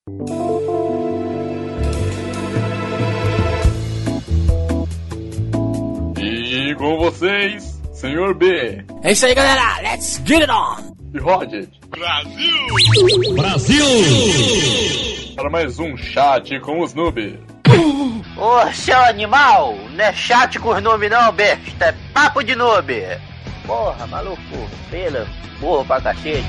E com vocês, Senhor B. É isso aí, galera. Let's get it on. E Roger. Brasil! Brasil! Para mais um chat com os noobs. Ô, seu animal, não é chat com os noob não, besta, é papo de noob. Porra, maluco, pela, burro pra cacete.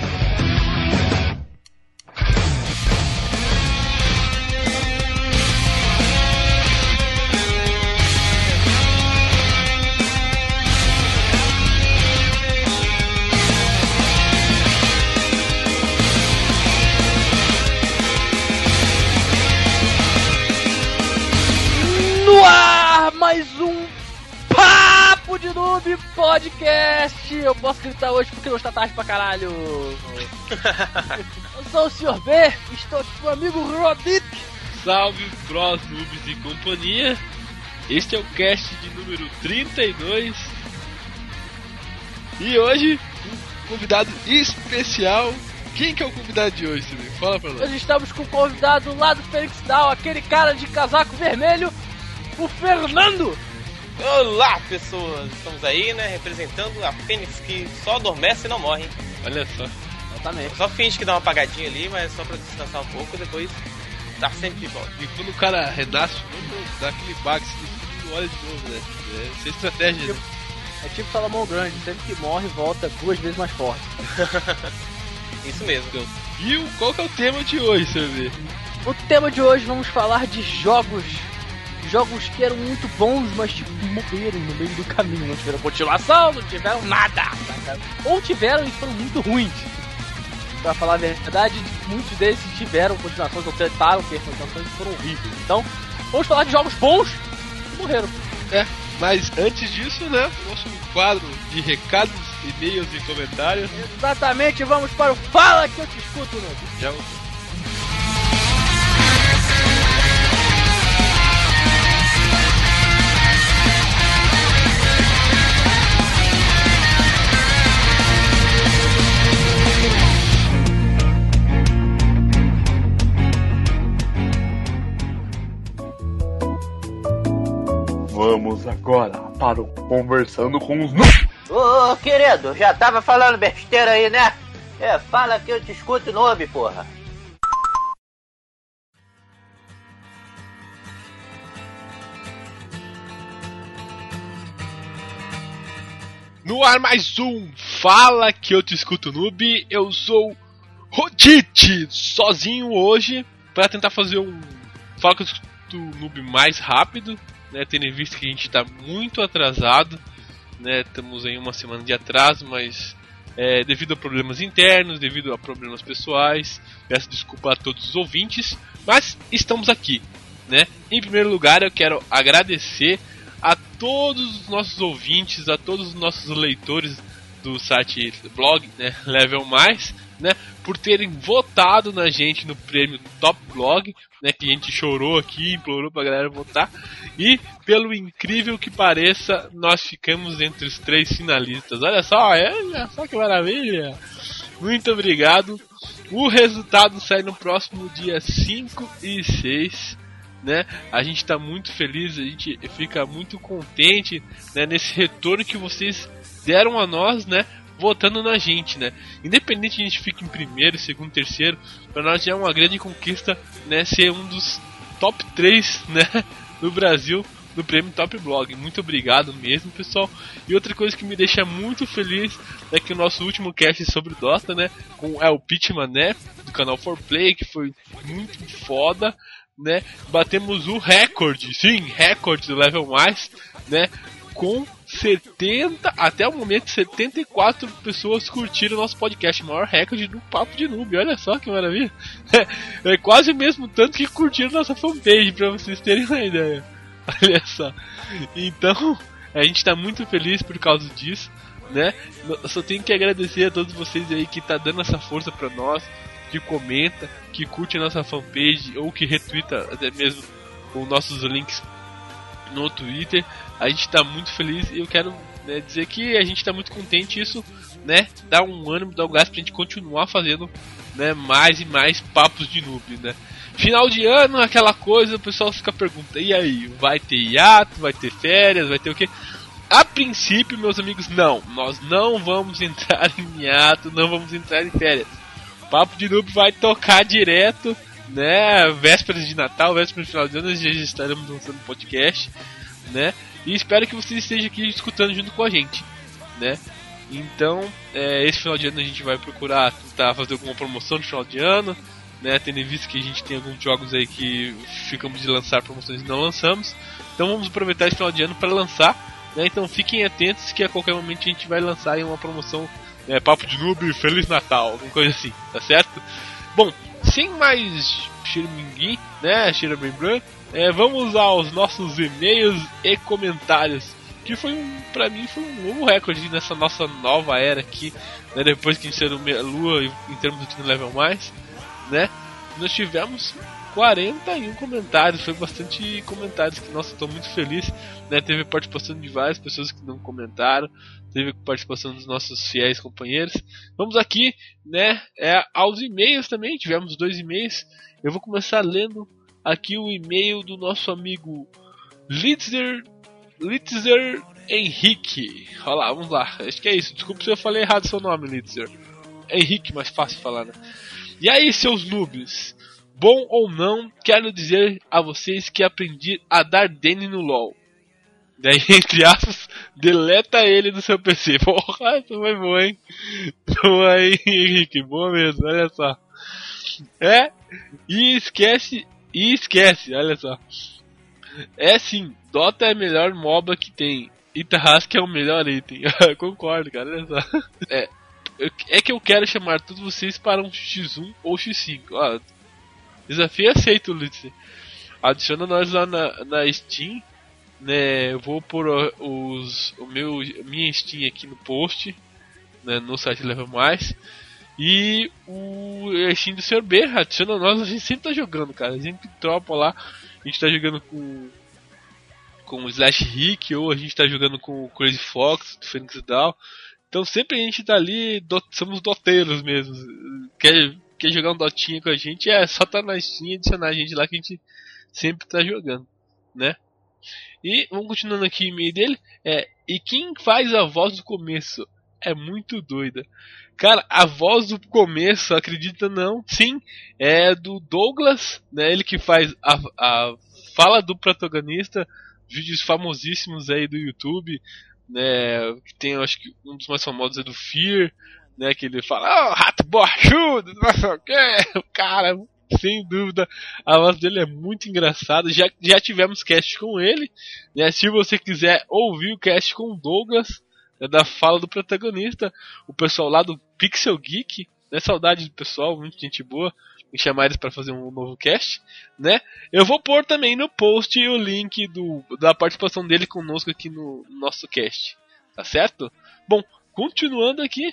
No ar, mais um Papo de Noob Podcast. Eu posso gritar hoje porque não está tarde pra caralho. Eu sou o Sr. B, estou aqui com o amigo Rodit. Salve, Bros, Noobs e companhia. Este é o cast de número 32. E hoje, um convidado especial. Quem que é o convidado de hoje, Silvio? Fala pra nós. Hoje estamos com o convidado lá do Fênix Down, aquele cara de casaco vermelho, o Fernando. Olá, pessoas! Estamos aí, né, representando a Fênix que só adormece e não morre. Olha só. Exatamente. Só finge que dá uma apagadinha ali, mas só pra descansar um pouco, depois tá sempre de volta. E quando o cara renasce, dá aquele bug, você olha de novo, né? Essa é estratégia, né? É tipo Salomão Grande, sempre que morre, volta 2 vezes mais forte. Isso mesmo. Então, e qual que é o tema de hoje, Silvio? O tema de hoje vamos falar de jogos que eram muito bons, mas tipo, morreram no meio do caminho, não tiveram continuação, não tiveram nada, saca? Ou tiveram e foram muito ruins. Pra falar a verdade, muitos deles tiveram continuações ou tentaram ter continuações e foram horríveis. Então, vamos falar de jogos bons que morreram. Mas antes disso, né, nosso quadro de recados, e-mails e comentários. Exatamente, vamos para o Fala Que Eu Te Escuto, né? Já Vamos agora para o Conversando com os noobs. Ô, querido, já tava falando besteira aí, né? Fala que eu te escuto, noob, porra. No ar mais um Fala Que Eu Te Escuto Noob. Eu sou Rodite, sozinho hoje, para tentar fazer um Fala Que Eu Te Escuto Noob mais rápido, né, tendo em vista que a gente está muito atrasado, né, estamos em uma semana de atraso, mas devido a problemas internos, devido a problemas pessoais, peço desculpa a todos os ouvintes, mas estamos aqui, né. Em primeiro lugar, eu quero agradecer a todos os nossos ouvintes, a todos os nossos leitores do site blog, né, Level Mais, né, por terem votado na gente no prêmio Top Blog, né, que a gente chorou aqui, implorou pra galera votar, e pelo incrível que pareça, nós ficamos entre os 3 finalistas. Olha só que maravilha! Muito obrigado. O resultado sai no próximo dia 5 e 6. Né? A gente está muito feliz, a gente fica muito contente, né, nesse retorno que vocês deram a nós, né, votando na gente, né? Independente de a gente fique em primeiro, segundo, terceiro, para nós já é uma grande conquista, né, ser um dos top 3, né, do Brasil no prêmio Top Blog. Muito obrigado mesmo, pessoal. E outra coisa que me deixa muito feliz é que o nosso último cast sobre Dota, né, com o El Pitman, né, do canal 4Play, que foi muito foda, né, batemos o recorde, sim, recorde do Level Mais, né, com 70, até o momento 74 pessoas curtiram o nosso podcast, o maior recorde do Papo de Noob. Olha só que maravilha. É quase o mesmo tanto que curtiram nossa fanpage, pra vocês terem uma ideia. Olha só. Então, a gente tá muito feliz por causa disso, né? Eu só tenho que agradecer a todos vocês aí que tá dando essa força pra nós, que comenta, que curte a nossa fanpage ou que retweeta até mesmo os nossos links no Twitter. A gente tá muito feliz e eu quero, né, dizer que a gente tá muito contente. Isso, né, dá um ânimo, dá um gás pra gente continuar fazendo né, mais e mais papos de noob, né? Final de ano, aquela coisa, o pessoal fica perguntando, e aí, vai ter hiato, vai ter férias, vai ter o quê? A princípio, meus amigos, não, nós não vamos entrar em hiato, não vamos entrar em férias. O Papo de Noob vai tocar direto, né, vésperas de Natal, vésperas de final de ano, nós já estaremos lançando podcast, né, e espero que vocês estejam aqui escutando junto com a gente, né. Então, esse final de ano a gente vai procurar tentar fazer alguma promoção no final de ano, né, tendo em vista que a gente tem alguns jogos aí que ficamos de lançar promoções e não lançamos. Então vamos aproveitar esse final de ano para lançar, né, então fiquem atentos que a qualquer momento a gente vai lançar aí uma promoção, Papo de Noob, Feliz Natal, alguma coisa assim, tá certo? Bom, sem mais xiriminguim, né, xirabembran, vamos aos nossos e-mails e comentários, que pra mim foi um novo recorde nessa nossa nova era aqui, né, depois que a gente saiu meia lua em termos de level mais, né, nós tivemos 41 comentários, foi bastante comentários que, nossa, estou muito feliz, né, teve participação de várias pessoas que não comentaram, teve participação dos nossos fiéis companheiros. Vamos aqui, né, aos e-mails também, tivemos 2 e-mails, eu vou começar lendo aqui o e-mail do nosso amigo Litzer Henrique. Olha lá, vamos lá, acho que é isso, desculpa se eu falei errado seu nome, Litzer Henrique, mais fácil de falar, né? E aí, seus noobs, bom ou não, quero dizer a vocês que aprendi a dar Dene no LoL. Daí, entre aspas, deleta ele do seu PC. Porra, isso foi bom, hein? Então aí, Henrique, boa mesmo, olha só. E esquece, olha só. Sim, Dota é a melhor MOBA que tem. E Tarrasque é o melhor item. Concordo, cara, olha só. É que eu quero chamar todos vocês para um X1 ou X5. Desafio aceito, Lutz. Adiciona nós lá na Steam, né? Eu vou pôr minha Steam aqui no post, né, no site Level Mais. E o Steam do Sr. B, adiciona nós, a gente sempre tá jogando, cara. A gente tropa lá, a gente tá jogando com o Slash Rick, ou a gente tá jogando com o Crazy Fox, do Phoenix Down. Então sempre a gente tá ali, somos doteiros mesmo. Quer jogar um dotinha com a gente, só tá na Steam e adicionar a gente lá que a gente sempre tá jogando, né? E vamos continuando aqui o e-mail dele. E quem faz a voz do começo? É muito doida. Cara, a voz do começo, acredita não? Sim, é do Douglas, né? Ele que faz a fala do protagonista, vídeos famosíssimos aí do YouTube, né? Tem, eu acho que um dos mais famosos é do Fear, né? Que ele fala, rato borrachudo, não sei o que. O cara, sem dúvida, a voz dele é muito engraçada. Já tivemos cast com ele, né? Se você quiser ouvir o cast com o Douglas, né, da fala do protagonista, o pessoal lá do Pixel Geek, né? Saudade do pessoal, muita gente boa. E chamar eles para fazer um novo cast, né? Eu vou pôr também no post o link da participação dele conosco aqui no nosso cast, tá certo? Bom, continuando aqui,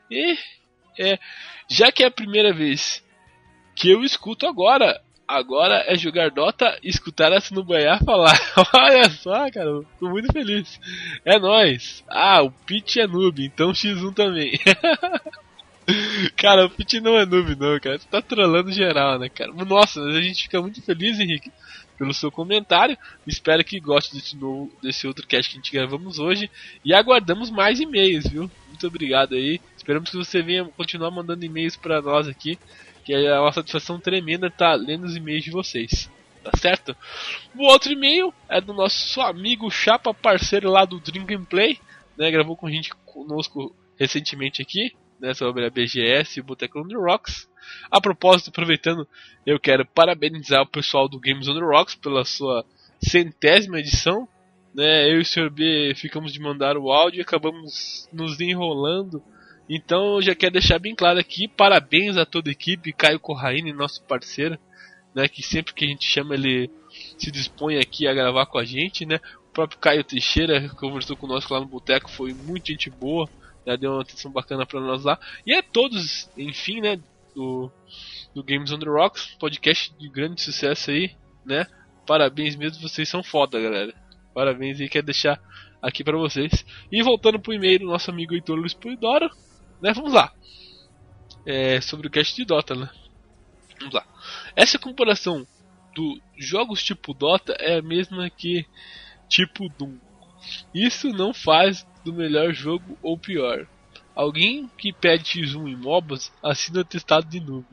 já que é a primeira vez que eu escuto agora é jogar Dota e escutar a Sinubaiá falar. Olha só, cara, eu tô muito feliz. É nóis. O Pete é noob, então X1 também. Cara, o Pete não é noob não, cara. Você tá trollando geral, né, cara? Nossa, a gente fica muito feliz, Henrique, pelo seu comentário. Espero que goste desse outro cast que a gente gravamos hoje. E aguardamos mais e-mails, viu? Muito obrigado aí. Esperamos que você venha continuar mandando e-mails pra nós aqui, que é uma satisfação tremenda estar lendo os e-mails de vocês. Tá certo? O outro e-mail é do nosso amigo Chapa, parceiro lá do Dream Gameplay, né? Gravou com a gente conosco recentemente aqui, né, sobre a BGS e o Boteco on the Rocks. A propósito, aproveitando, eu quero parabenizar o pessoal do Games on the Rocks pela sua 100ª edição, né? Eu e o Sr. B ficamos de mandar o áudio e acabamos nos enrolando. Então eu já quero deixar bem claro aqui, parabéns a toda a equipe, Caio Corraine, nosso parceiro, né, que sempre que a gente chama ele se dispõe aqui a gravar com a gente, né? O próprio Caio Teixeira que conversou conosco lá no Boteco, foi muito gente boa, né, deu uma atenção bacana pra nós lá. E a todos, enfim, né, do Games on the Rocks, podcast de grande sucesso aí, né? Parabéns mesmo, vocês são foda, galera. Parabéns aí, quero deixar aqui pra vocês. E voltando pro e-mail do nosso amigo Heitor Luiz Polidoro, né, vamos lá. sobre o cast de Dota, né? Vamos lá. Essa comparação dos jogos tipo Dota é a mesma que tipo Doom. Isso não faz do melhor jogo ou pior. Alguém que pede X1 em MOBAs assina atestado de noob.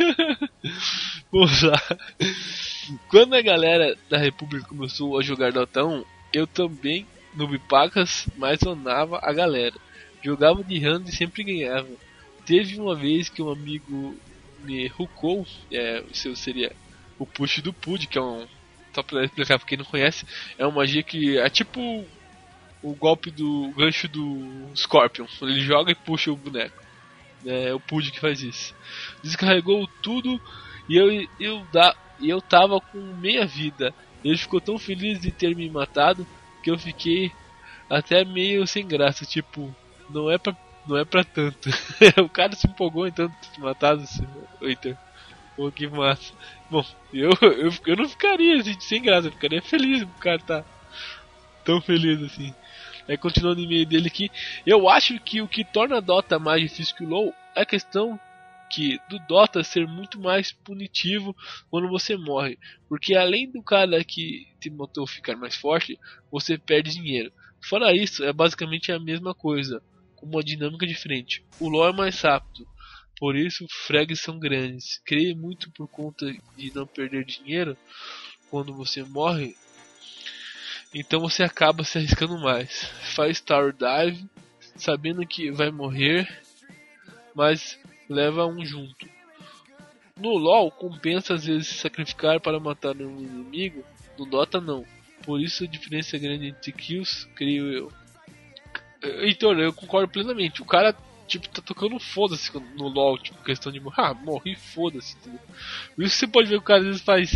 Vamos lá. Quando a galera da República começou a jogar Dota 1, eu também, noob pacas, mas zonava a galera. Jogava de random e sempre ganhava. Teve uma vez que um amigo me hookou, isso seria o push do Pud, que é um... Só pra explicar pra quem não conhece, é uma magia que é tipo o golpe do gancho do Scorpion. Ele joga e puxa o boneco. É o Pud que faz isso. Descarregou tudo e eu tava com meia vida. Ele ficou tão feliz de ter me matado que eu fiquei até meio sem graça. Tipo, não é pra tanto. O cara se empolgou em tanto te matado, Eiter. Pô, que massa. Bom, eu não ficaria assim, sem graça, eu ficaria feliz o cara tá tão feliz assim. Continuando no e-mail dele aqui, eu acho que o que torna a Dota mais difícil que o LoL é a questão do Dota ser muito mais punitivo quando você morre. Porque além do cara que te matou ficar mais forte, você perde dinheiro. Fora isso, é basicamente a mesma coisa, com uma dinâmica diferente. O LoL é mais rápido, por isso frags são grandes. Creio muito por conta de não perder dinheiro quando você morre. Então você acaba se arriscando mais. Faz Tower Dive, sabendo que vai morrer, mas leva um junto. No LoL, compensa às vezes sacrificar para matar um inimigo. No Dota não. Por isso a diferença é grande entre kills, creio eu. Então, eu concordo plenamente. O cara, tipo, tá tocando foda-se no LoL, tipo, questão de morri, foda-se. Por isso você pode ver que o cara às vezes faz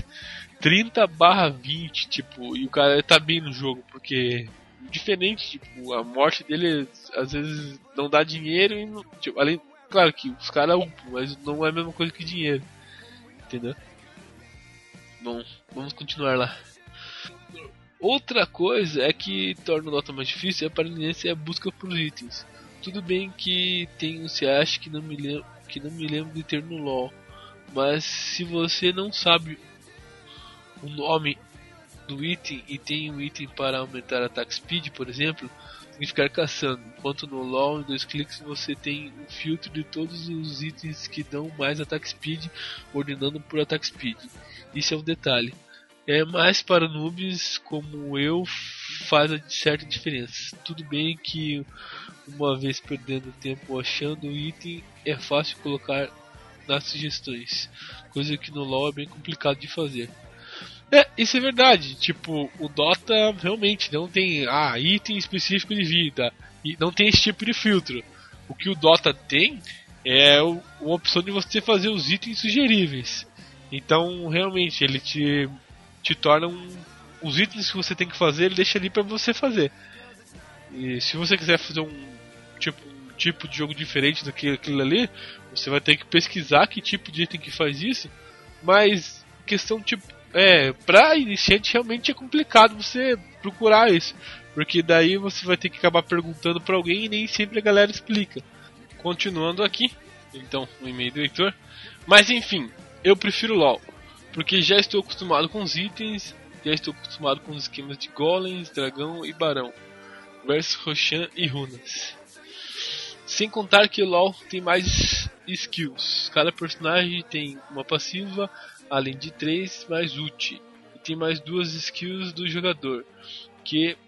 30/20, tipo, e o cara tá bem no jogo, porque diferente, tipo, a morte dele às vezes não dá dinheiro e não, tipo, além, claro que os caras upam, mas não é a mesma coisa que dinheiro, entendeu? Bom, vamos continuar lá. Outra coisa é que torna o Dota mais difícil é a aparência e a busca por itens. Tudo bem que tem um CH que não me lembro de ter no LoL, mas se você não sabe o nome do item e tem um item para aumentar a attack speed, por exemplo, tem que ficar caçando. Enquanto no LoL, em 2 cliques você tem um filtro de todos os itens que dão mais attack speed, ordenando por attack speed. Isso é um detalhe. É mais para noobs como eu, faz a certa diferença. Tudo bem que uma vez perdendo tempo achando o item, é fácil colocar nas sugestões, coisa que no LoL é bem complicado de fazer. Isso é verdade. Tipo, o Dota realmente não tem item específico de vida. E não tem esse tipo de filtro. O que o Dota tem é uma opção de você fazer os itens sugeríveis. Então, realmente, ele te torna os itens que você tem que fazer, ele deixa ali pra você fazer. E se você quiser fazer um tipo de jogo diferente do que aquilo ali, você vai ter que pesquisar que tipo de item que faz isso. Mas, questão tipo... pra iniciante realmente é complicado você procurar isso, porque daí você vai ter que acabar perguntando pra alguém e nem sempre a galera explica. Continuando aqui, então, o e-mail do Heitor. Mas enfim, eu prefiro LoL, porque já estou acostumado com os itens, já estou acostumado com os esquemas de golems, dragão e barão, versus Roshan e runas. Sem contar que o LoL tem mais skills, cada personagem tem uma passiva, além de 3 mais ult, e tem mais 2 skills do jogador, que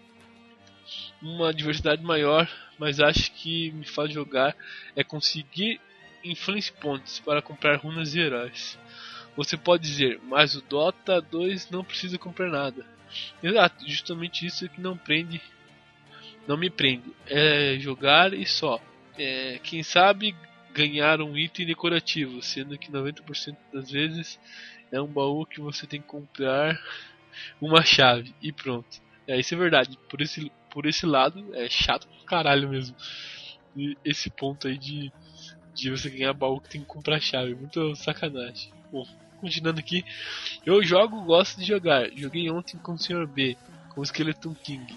uma diversidade maior, mas acho que me faz jogar é conseguir influence points para comprar runas e heróis. Você pode dizer, mas o Dota 2 não precisa comprar nada. Exato, justamente isso que não me prende, é jogar e só. Quem sabe ganhar um item decorativo, sendo que 90% das vezes é um baú que você tem que comprar uma chave e pronto. Isso é verdade, por esse lado é chato pra caralho mesmo. E esse ponto aí de você ganhar baú que tem que comprar chave, muito sacanagem. Bom, continuando aqui, eu gosto de jogar. Joguei ontem com o Sr. B, com o Skeleton King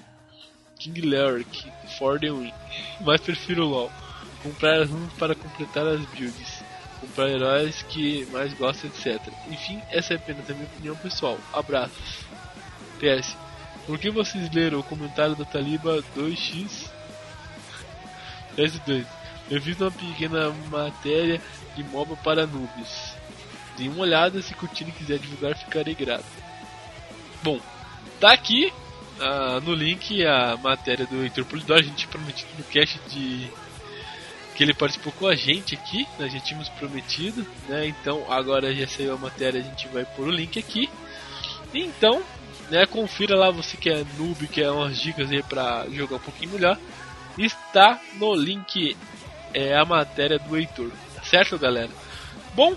Lyric, for the win, mas prefiro LoL. Comprar runas para completar as builds. comprar heróis que mais gosta, etc. Enfim, essa é apenas a minha opinião pessoal. Abraços. PS. Por que vocês leram o comentário da Taliba 2x? PS2. Eu fiz uma pequena matéria de MOBA para noobs. Dê uma olhada, se curtir e quiser divulgar, ficarei grato. Bom, tá aqui no link a matéria do Heitor Polidor. A gente prometido no cast de que ele participou com a gente aqui, nós já tínhamos prometido, né? Então agora já saiu a matéria, a gente vai pôr o link aqui. Então, né, confira lá, você que é noob, quer umas dicas aí pra jogar um pouquinho melhor. Está no link a matéria do Heitor, tá certo, galera? Bom,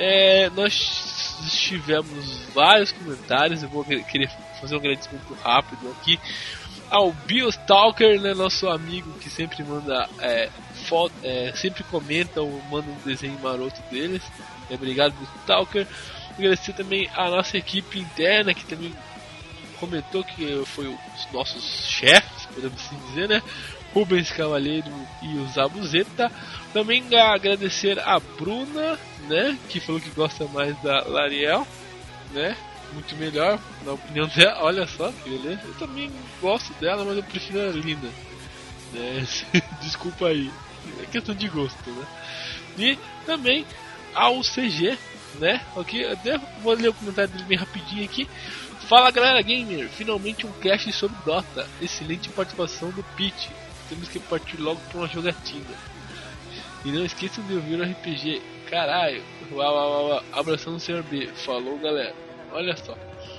nós tivemos vários comentários. Eu vou querer fazer um agradecimento rápido aqui ao Biostalker, né, nosso amigo que sempre manda foto, sempre comenta ou manda um desenho maroto deles. Obrigado, Biostalker. Agradecer também a nossa equipe interna que também comentou, que foi os nossos chefes, podemos assim dizer, né? Rubens Cavalheiro e o Zabuzeta. Também agradecer a Bruna, né, que falou que gosta mais da Lariel, né? Muito melhor, na opinião dela. Olha só que beleza. Eu também gosto dela, mas eu prefiro a Lina, né? Desculpa aí, é questão de gosto, né? E também ao CG, né? Ok, até vou ler o comentário dele bem rapidinho aqui. Fala, galera gamer, finalmente um cast sobre Dota. Excelente participação do Pete. Temos que partir logo para uma jogatina. E não esqueçam de ouvir o RPG. Caralho, abração no Sr. B. Falou, galera. Olha só.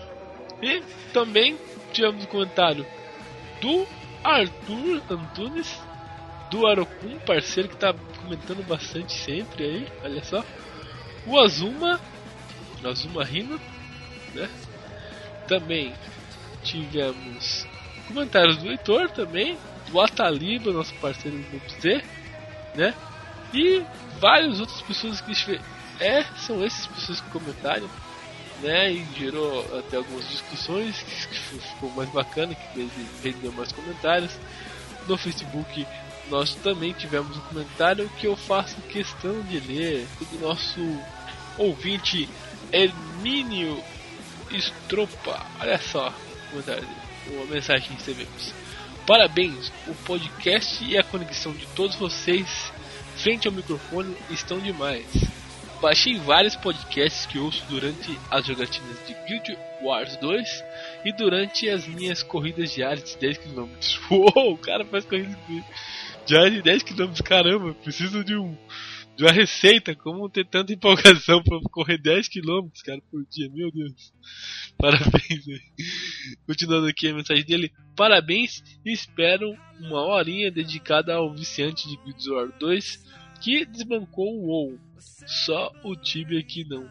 E também tivemos um comentário do Arthur Antunes, do Arokun, parceiro que tá comentando bastante sempre aí. Olha só. O Azuma Rino, né? Também tivemos comentários do Heitor também, do Ataliba, nosso parceiro do Grupo Z, né? E várias outras pessoas que são essas pessoas que comentaram, né? E gerou até algumas discussões que ficou mais bacana, que rendeu mais comentários. No Facebook nós também tivemos um comentário que eu faço questão de ler, do nosso ouvinte Hermínio Estropa. Olha só, comentário, uma mensagem que recebemos. Parabéns, o podcast e a conexão de todos vocês frente ao microfone estão demais. Baixei vários podcasts que ouço durante as jogatinas de Guild Wars 2 e durante as minhas corridas diárias de 10 km. Uou, o cara faz corridas diárias de 10 km, caramba, preciso de uma receita, como ter tanta empolgação para correr 10 km, cara, por dia, meu Deus. Parabéns aí. Continuando aqui a mensagem dele. Parabéns e espero uma horinha dedicada ao viciante de Guild Wars 2 que desbancou o WoW. Só o Tibia aqui não.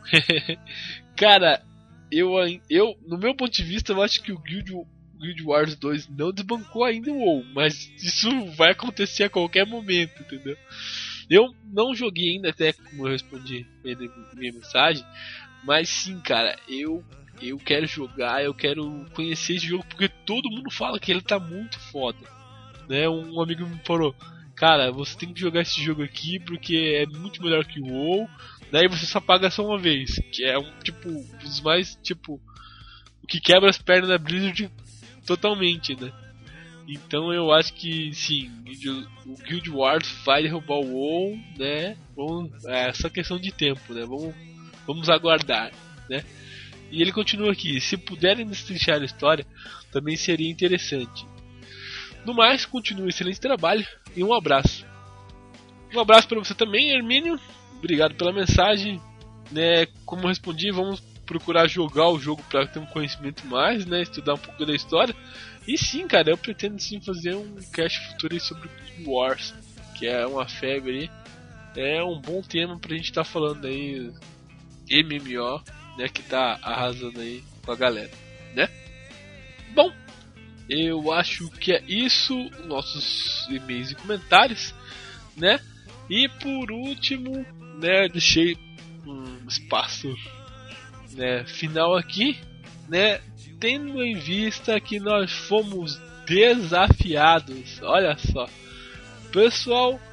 Cara, eu, no meu ponto de vista, eu acho que o Guild Wars 2 não desbancou ainda o WoW, mas isso vai acontecer a qualquer momento, entendeu? Eu não joguei ainda, até como eu respondi minha mensagem, mas sim, cara, eu quero jogar, eu quero conhecer esse jogo, porque todo mundo fala que ele tá muito foda, né? Um amigo me falou, cara, você tem que jogar esse jogo aqui porque é muito melhor que o WoW, daí você só paga só uma vez, que é dos mais, o que quebra as pernas da Blizzard totalmente, né? Então eu acho que sim, o Guild Wars vai derrubar o WoW, né? É só questão de tempo, né? Vamos aguardar, né? E ele continua aqui, se puderem destrinchar a história, também seria interessante. No mais, continue excelente trabalho e um abraço. Um abraço para você também, Hermínio. Obrigado pela mensagem, né? Como eu respondi, vamos procurar jogar o jogo para ter um conhecimento mais, né? Estudar um pouco da história. E sim, cara, eu pretendo sim fazer um cast futuro sobre Guild Wars, que é uma febre aí. É um bom tema pra gente estar falando aí, MMO, né, que tá arrasando aí com a galera, né? Bom, eu acho que é isso, nossos e-mails e comentários, né? E por último, né, deixei um espaço, né, final aqui, né? Tendo em vista que nós fomos desafiados, olha só, pessoal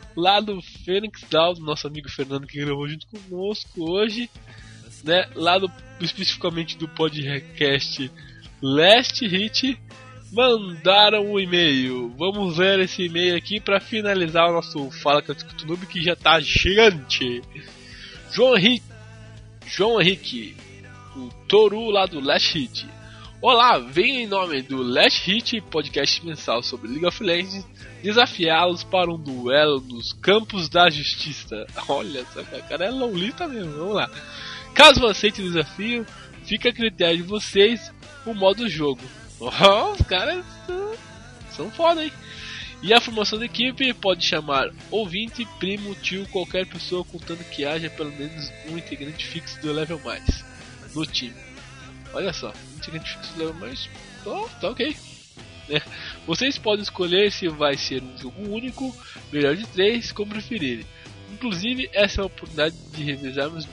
lá do Fênix Down, nosso amigo Fernando que gravou junto conosco hoje, né? Lá especificamente do podcast Last Hit, mandaram um e-mail. Vamos ler esse e-mail aqui para finalizar o nosso Fala que eu escuto noob, que já tá gigante. João Henrique, o Toru lá do Last Hit. Olá, venho em nome do Last Hit, podcast mensal sobre League of Legends, desafiá-los para um duelo nos campos da justiça. Olha só, cara, é lolita mesmo, vamos lá. Caso aceite o desafio, fica a critério de vocês o modo jogo. Oh, os caras são foda, hein? E a formação da equipe pode chamar ouvinte, primo, tio, qualquer pessoa, contando que haja pelo menos um integrante fixo do level mais no time. Olha só, integrante fixo do level mais, tá ok. Vocês podem escolher se vai ser um jogo único, melhor de 3, como preferirem. Inclusive, essa é a oportunidade de revezarmos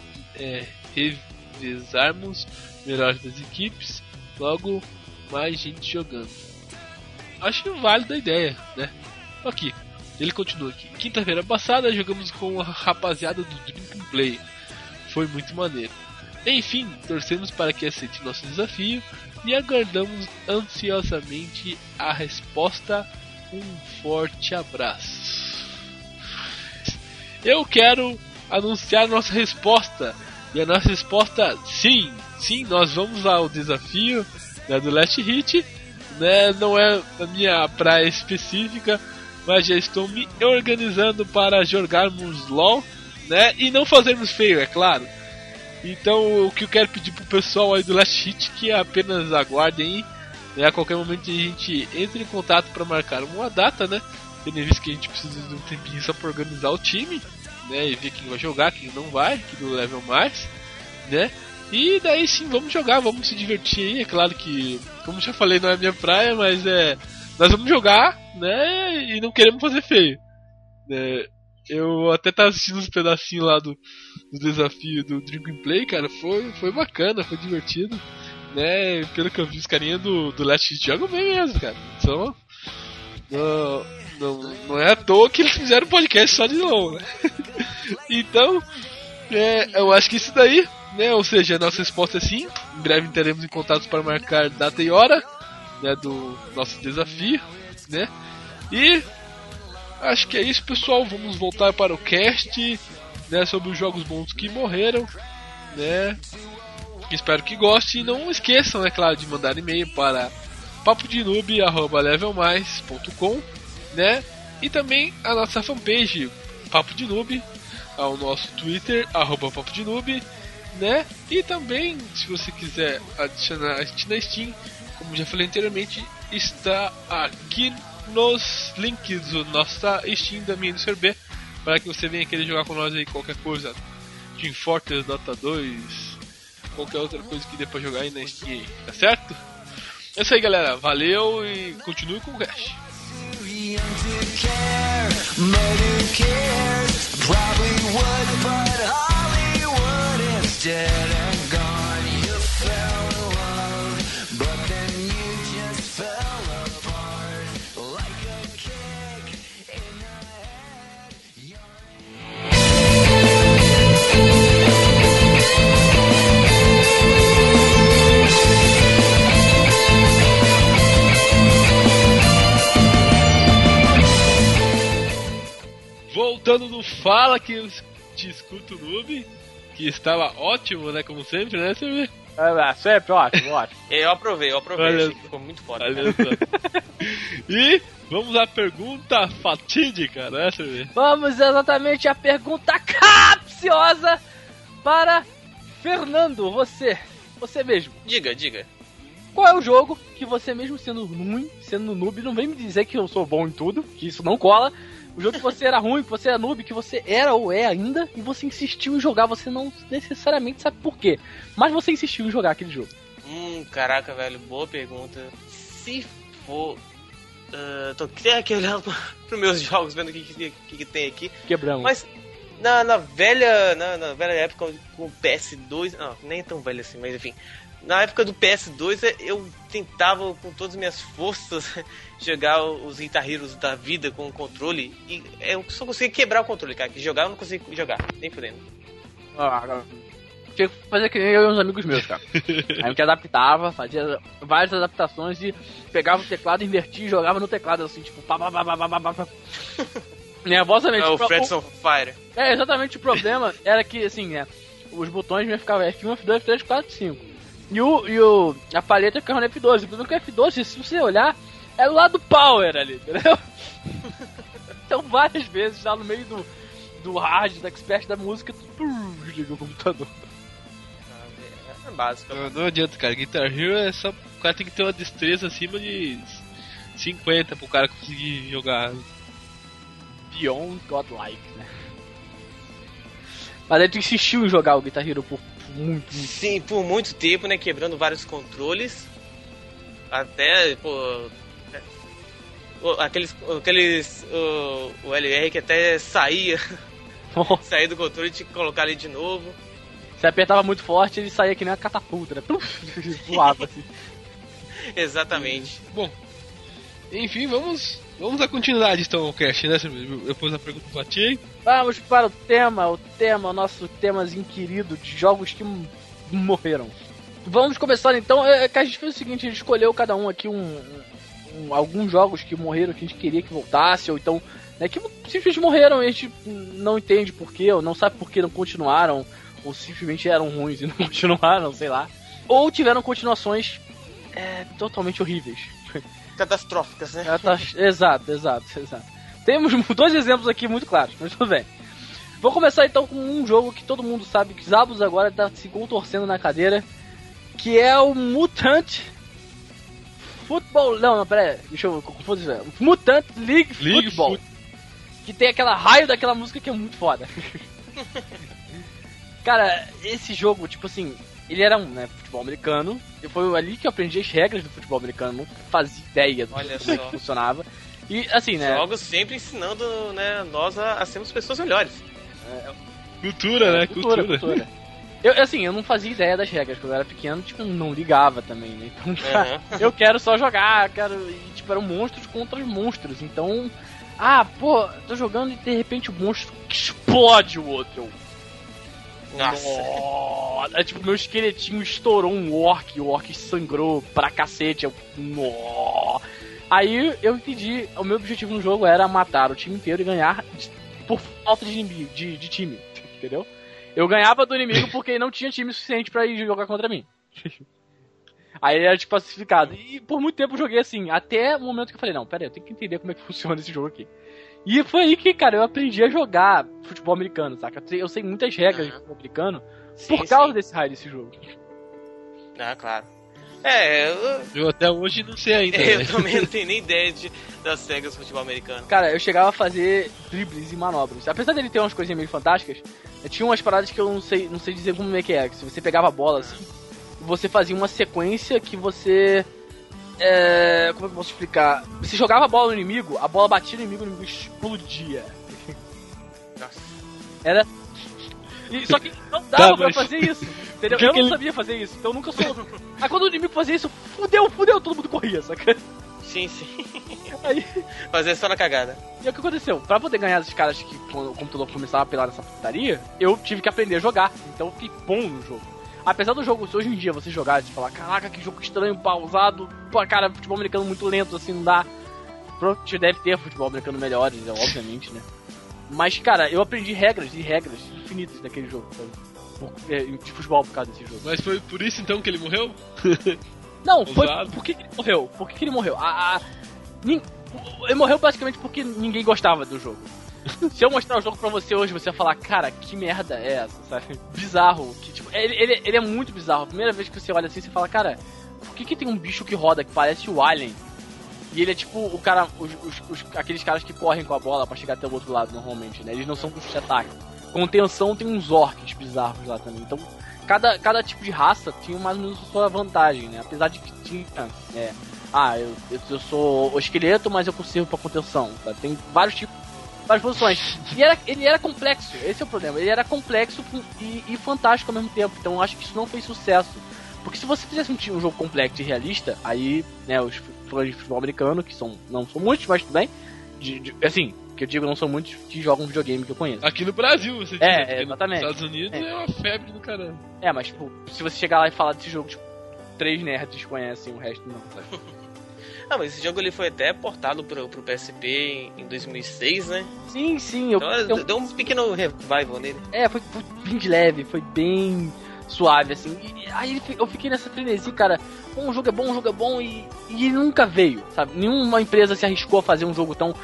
melhores das equipes, logo mais gente jogando. Acho válida a ideia, né? Aqui, ele continua aqui. Quinta-feira passada jogamos com a rapaziada do Dream Play. Foi muito maneiro. Enfim, torcemos para que aceite nosso desafio e aguardamos ansiosamente a resposta. Um forte abraço. Eu quero anunciar nossa resposta. E a nossa resposta, sim, nós vamos ao desafio, né, do Last Hit, né, não é a minha praia específica, mas já estou me organizando para jogarmos LOL, né, e não fazermos feio, é claro. Então o que eu quero pedir pro pessoal aí do Last Hit, que apenas aguardem aí, né, a qualquer momento a gente entre em contato para marcar uma data, né, tendo visto que a gente precisa de um tempinho só para organizar o time, né, e ver quem vai jogar, quem não vai, aqui do level mais, né, e daí sim, vamos jogar, vamos se divertir aí, é claro que, como já falei, não é minha praia, mas nós vamos jogar, né, e não queremos fazer feio, né. Eu até tava assistindo uns pedacinhos lá do desafio do Dream Play, cara, foi bacana, foi divertido, né, pelo que eu vi, os carinha do Last Hit jogam bem mesmo, cara, então, não é à toa que eles fizeram um podcast só de LOL, né? Então, eu acho que isso daí, né? Ou seja, a nossa resposta é sim. Em breve teremos em contato para marcar data e hora, né, do nosso desafio, né? E acho que é isso, pessoal. Vamos voltar para o cast, né, sobre os jogos bons que morreram, né? Espero que gostem. E não esqueçam, é claro, de mandar e-mail para papodinoob@levelmais.com, né? E também a nossa fanpage Papo de Noob, ao nosso Twitter @papodinoob, né? E também, se você quiser adicionar a gente na Steam, como já falei anteriormente, está aqui nos links do nossa Steam da minha SRB, para que você venha querer jogar com nós aí qualquer coisa, Team Fortress, Dota 2, qualquer outra coisa que dê pra jogar aí na Steam, tá certo? É isso aí, galera, valeu e continue com o cast. Voltando no Fala que eu te escuto noob, que estava ótimo, né, como sempre, né, você sempre ótimo. Eu aprovei, achei que ficou muito foda. E vamos à pergunta fatídica, né, você Vamos exatamente à pergunta capciosa para Fernando, você mesmo. Diga. Qual é o jogo que você mesmo sendo ruim, sendo noob, não vem me dizer que eu sou bom em tudo, que isso não cola. O jogo que você era ruim, que você era noob, que você era ou é ainda, e você insistiu em jogar, você não necessariamente sabe por quê, mas você insistiu em jogar aquele jogo. Caraca, velho, boa pergunta. Se for... tô aqui olhando pros meus jogos, vendo o que tem aqui. Quebramos. Mas na velha época com o PS2... Não, nem é tão velho assim, mas enfim. Na época do PS2, eu tentava com todas as minhas forças jogar os Guitar Heroes da vida com o controle. E eu só conseguia quebrar o controle, cara. Que jogar eu não conseguia jogar, nem fudendo. Tinha que fazer que nem eu e uns amigos meus, cara. Aí a gente adaptava, fazia várias adaptações e pegava o teclado, invertia e jogava no teclado, assim, tipo, pá. Nervosamente. O Fred's on Fire. Exatamente, o problema era que, assim, os botões ficavam F1, F2, F3, F4, F5. E a palheta ficava no F12. O problema é que o F12, se você olhar, é do lado do Power ali, entendeu? Então várias vezes, já no meio do hard, do expert da música, tu desliga o computador. É básico. Não adianta, cara. Guitar Hero é só... O cara tem que ter uma destreza acima de 50 pro cara conseguir jogar. Beyond Godlike, né? Mas aí tu insistiu em jogar o Guitar Hero por muito. Sim, por muito tempo, né? Quebrando vários controles. Até, pô... O LR que até saía do controle e tinha que colocar ali de novo. Você apertava muito forte, ele saía que nem uma catapulta, né? Voava assim. Exatamente. Bom, enfim, vamos à continuidade então, Cast, né? Depois da pergunta do Atiei. Vamos para o nosso temazinho querido de jogos que morreram. Vamos começar então, que a gente fez o seguinte, a gente escolheu cada um aqui alguns jogos que morreram, que a gente queria que voltasse, ou então, né, que simplesmente morreram e a gente não entende porquê, ou não sabe por que não continuaram, ou simplesmente eram ruins e não continuaram, sei lá. Ou tiveram continuações totalmente horríveis. Catastróficas, né? Exato. Temos 2 exemplos aqui muito claros, mas tudo bem. Vou começar então com um jogo que todo mundo sabe que Zabos agora tá se contorcendo na cadeira, que é o Mutant Football... Não, pera aí, deixa eu confundir. Mutant League Football. Que tem aquela raio daquela música que é muito foda. Cara, esse jogo, tipo assim, ele era futebol americano. E foi ali que eu aprendi as regras do futebol americano. Não fazia ideia do que funcionava. E assim, né? Jogos sempre ensinando, né, nós a sermos pessoas melhores. Cultura, né? Cultura. Eu não fazia ideia das regras. Quando eu era pequeno, tipo, não ligava também, né? Então, eu quero só jogar, E, tipo, eram monstros contra monstros. Então, tô jogando e de repente o monstro explode o outro. Nossa. Tipo, meu esqueletinho estourou um orc, o orc sangrou pra cacete. Aí eu entendi, o meu objetivo no jogo era matar o time inteiro e ganhar por falta de time, entendeu? Eu ganhava do inimigo porque não tinha time suficiente pra ir jogar contra mim. Aí era tipo pacificado. E por muito tempo eu joguei assim, até o momento que eu falei, não, pera aí, eu tenho que entender como é que funciona esse jogo aqui. E foi aí que, cara, eu aprendi a jogar futebol americano, saca? Eu sei muitas regras de futebol americano por causa desse raio desse jogo. Claro. Eu até hoje não sei ainda. Eu também não tenho nem ideia das regras do futebol americano. Cara, eu chegava a fazer dribles e manobras. Apesar dele ter umas coisinhas meio fantásticas, tinha umas paradas que eu não sei dizer como é que é. Se você pegava a bola assim, você fazia uma sequência que você... como é que eu posso explicar? Você jogava a bola no inimigo, a bola batia no inimigo explodia. Nossa. Era... Só que não dava pra fazer isso, entendeu? Eu não sabia fazer isso, então eu nunca soube. Aí quando o inimigo fazia isso, fudeu, todo mundo corria, saca? Sim. Aí... Fazer só na cagada. E o que aconteceu? Pra poder ganhar esses caras que quando o computador começava a apelar nessa putaria, eu tive que aprender a jogar, então eu fiquei bom no jogo. Apesar do jogo, se hoje em dia você jogar e falar, caraca, que jogo estranho, pausado, pô, cara, futebol americano muito lento, assim, não dá. Provavelmente deve ter futebol americano melhores, obviamente, né? Mas, cara, eu aprendi regras infinitas daquele jogo, de futebol por causa desse jogo. Mas foi por isso, então, que ele morreu? Não, foi... Por que ele morreu? Ele morreu? Ele morreu basicamente porque ninguém gostava do jogo. Se eu mostrar o jogo pra você hoje, você vai falar, cara, que merda é essa, sabe? Bizarro. Que, tipo, ele é muito bizarro. A primeira vez que você olha assim, você fala, cara, por que tem um bicho que roda que parece o Alien? E ele é tipo o cara, aqueles caras que correm com a bola pra chegar até o outro lado, normalmente, né? Eles não são bichos de ataque. Contenção tem uns orcs bizarros lá também. Então, cada tipo de raça tinha mais ou menos a sua vantagem, né? Apesar de que tinha... eu sou o esqueleto, mas eu consigo pra contenção, tá? Tem vários tipos, várias posições. E ele era complexo, esse é o problema. Ele era complexo e fantástico ao mesmo tempo. Então eu acho que isso não fez sucesso. Porque se você fizesse um jogo complexo e realista, aí, né, os fãs de futebol americano, que não são muitos, mas tudo bem, assim, que eu digo não são muitos que jogam videogame que eu conheço. Aqui no Brasil, você exatamente. Nos Estados Unidos é uma febre do caramba. Mas, tipo, se você chegar lá e falar desse jogo, tipo, 3 nerds conhecem, o resto não, sabe? Ah, mas esse jogo ele foi até portado pro PSP em 2006, né? Sim. Então, deu um pequeno revival nele. Foi bem de leve, foi bem suave, assim. E aí eu fiquei nessa frenesia, cara. Um jogo é bom e nunca veio, sabe? Nenhuma empresa se arriscou a fazer um jogo tão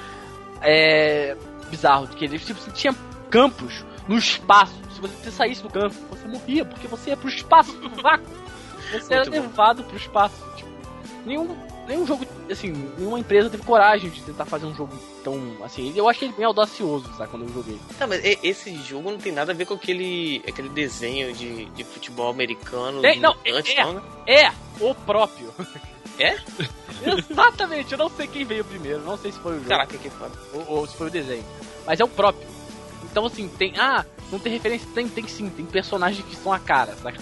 bizarro. Que ele tipo, tinha campos no espaço. Se você saísse do campo, você morria, porque você ia pro espaço, pro vácuo. Você era levado pro espaço. Tipo, nenhum jogo, assim, nenhuma empresa teve coragem de tentar fazer um jogo tão, assim, eu acho que ele é bem audacioso, sabe, quando eu joguei. Tá, mas esse jogo não tem nada a ver com aquele desenho de futebol americano. É o próprio. É? Exatamente, eu não sei quem veio primeiro, não sei se foi o jogo. Caraca, que foda. Ou se foi o desenho. Mas é o próprio. Então, assim, não tem referência, tem sim, tem personagens que são a cara, sabe?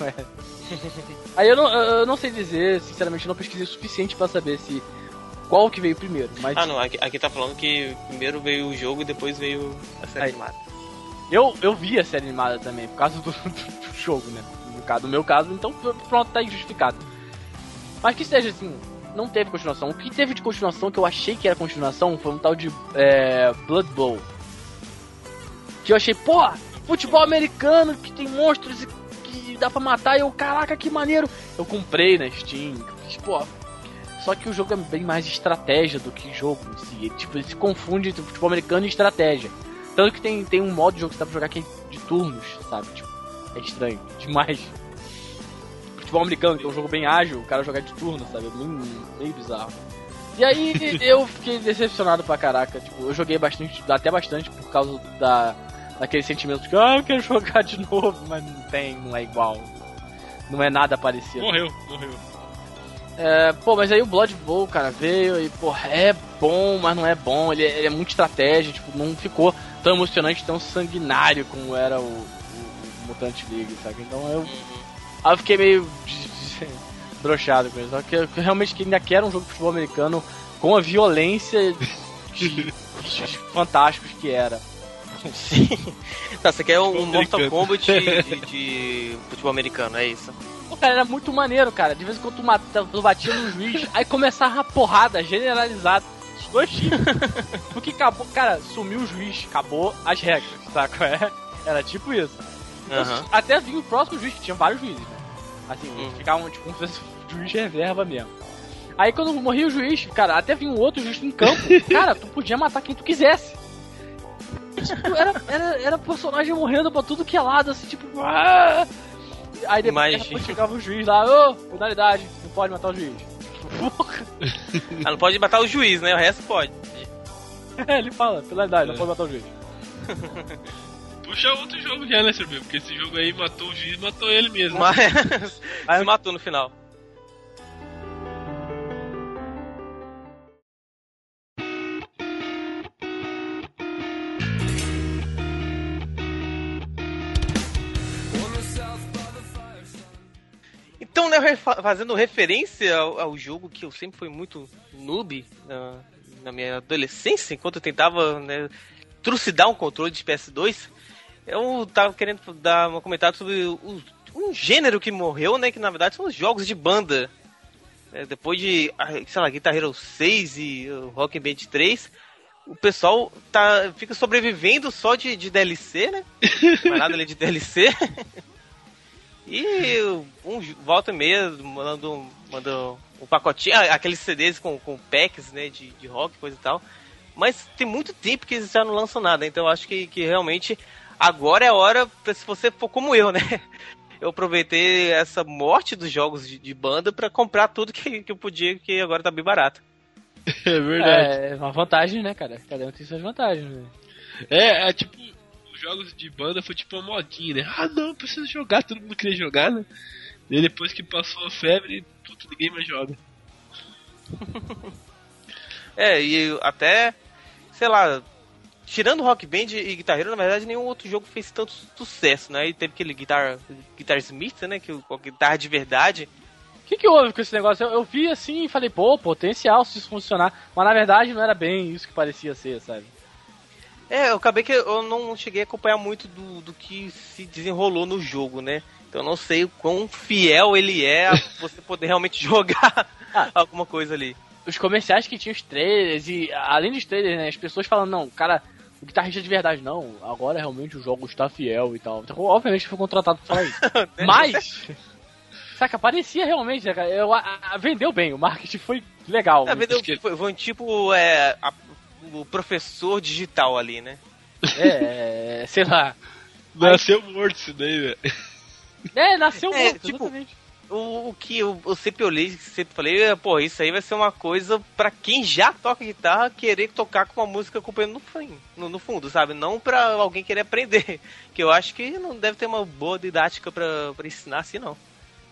Aí eu não sei dizer, sinceramente, eu não pesquisei o suficiente pra saber qual que veio primeiro. Mas... não, aqui tá falando que primeiro veio o jogo e depois veio a série animada. Eu vi a série animada também, por causa do jogo, né? No meu caso, então pronto, tá injustificado. Mas que seja assim, não teve continuação. O que teve de continuação, que eu achei que era continuação, foi um tal de Blood Bowl. Que eu achei, futebol americano, que tem monstros e que dá pra matar, e eu, caraca, que maneiro. Eu comprei na Steam, só que o jogo é bem mais estratégia do que jogo em si. Ele se confunde entre futebol americano e estratégia. Tanto que tem um modo de jogo que você dá pra jogar que é de turnos, sabe? Tipo, é estranho, demais. Futebol americano, que é um jogo bem ágil, o cara jogar de turno, sabe? É meio bizarro. E aí eu fiquei decepcionado pra caraca. Tipo, eu joguei até bastante por causa daquele sentimento de que eu quero jogar de novo, mas não é igual. Não é nada parecido. Morreu. Mas aí o Blood Bowl, cara, veio e, é bom, mas não é bom. Ele é muito estratégia, tipo, não ficou tão emocionante, tão sanguinário como era o Mutant League, sabe? Então eu fiquei meio broxado com isso. Só que eu realmente ainda quero um jogo de futebol americano com a violência de bichos fantásticos que era. Sim. Tá, você quer um Mortal Kombat de futebol americano, é isso? Cara, era muito maneiro, cara. De vez em quando tu batia no juiz, aí começava a porrada generalizada. Os dois times. Porque acabou, cara, sumiu o juiz, acabou as regras, saca? Era tipo isso. Então, até vinha o próximo juiz, que tinha vários juízes, né? Assim, ficavam tipo um juiz reserva mesmo. Aí quando morria o juiz, cara, até vinha um outro juiz em campo. Cara, tu podia matar quem tu quisesse. Tipo, era personagem morrendo pra tudo que é lado, assim, tipo... Aí depois chegava o juiz lá, penalidade, não pode matar o juiz. Porra. Não pode matar o juiz, né? O resto pode. Ele fala, penalidade, não pode matar o juiz. Puxa outro jogo já, né, Sr. Porque esse jogo aí matou o juiz, matou ele mesmo. Mas se matou no final. Então, né, fazendo referência ao jogo que eu sempre fui muito noob na minha adolescência, enquanto eu tentava, né, trucidar um controle de PS2, eu tava querendo dar um comentário sobre um gênero que morreu, né, que na verdade são os jogos de banda. Depois de, sei lá, Guitar Hero 6 e Rock Band 3, o pessoal fica sobrevivendo só de DLC, né? Não é nada ali de DLC. E volta e meia manda um pacotinho, aqueles CDs com packs, né, de rock, coisa e tal. Mas tem muito tempo que eles já não lançam nada, então eu acho que realmente agora é a hora, se você for como eu, né? Eu aproveitei essa morte dos jogos de banda pra comprar tudo que eu podia, que agora tá bem barato. É verdade. É uma vantagem, né, cara? Cada um tem suas vantagens, né? Tipo... jogos de banda foi tipo uma modinha, né? Não, preciso jogar, todo mundo queria jogar, né? E depois que passou a febre, ninguém mais joga. E até, sei lá, tirando Rock Band e Guitar Hero, na verdade nenhum outro jogo fez tanto sucesso, né? E teve aquele Guitar Smith, né? Que a guitarra de verdade que houve com esse negócio? Eu vi assim e falei, pô, potencial se isso funcionar. Mas na verdade não era bem isso que parecia ser, sabe? Eu acabei que eu não cheguei a acompanhar muito do que se desenrolou no jogo, né? Então eu não sei o quão fiel ele é a você poder realmente jogar alguma coisa ali. Os comerciais que tinham os trailers, e além dos trailers, né, as pessoas falando, não, cara, o guitarrista de verdade, não, agora realmente o jogo está fiel e tal. Então, obviamente foi contratado pra falar isso. Mas, saca, parecia realmente, né, cara, vendeu bem, o marketing foi legal. Foi tipo o professor digital ali, né? Sei lá. Nasceu morto isso daí, velho. Nasceu morto, tipo, exatamente. O que eu sempre olhei, sempre falei, pô, isso aí vai ser uma coisa pra quem já toca guitarra querer tocar com uma música acompanhando no fundo, sabe? Não pra alguém querer aprender. Que eu acho que não deve ter uma boa didática pra ensinar assim, não.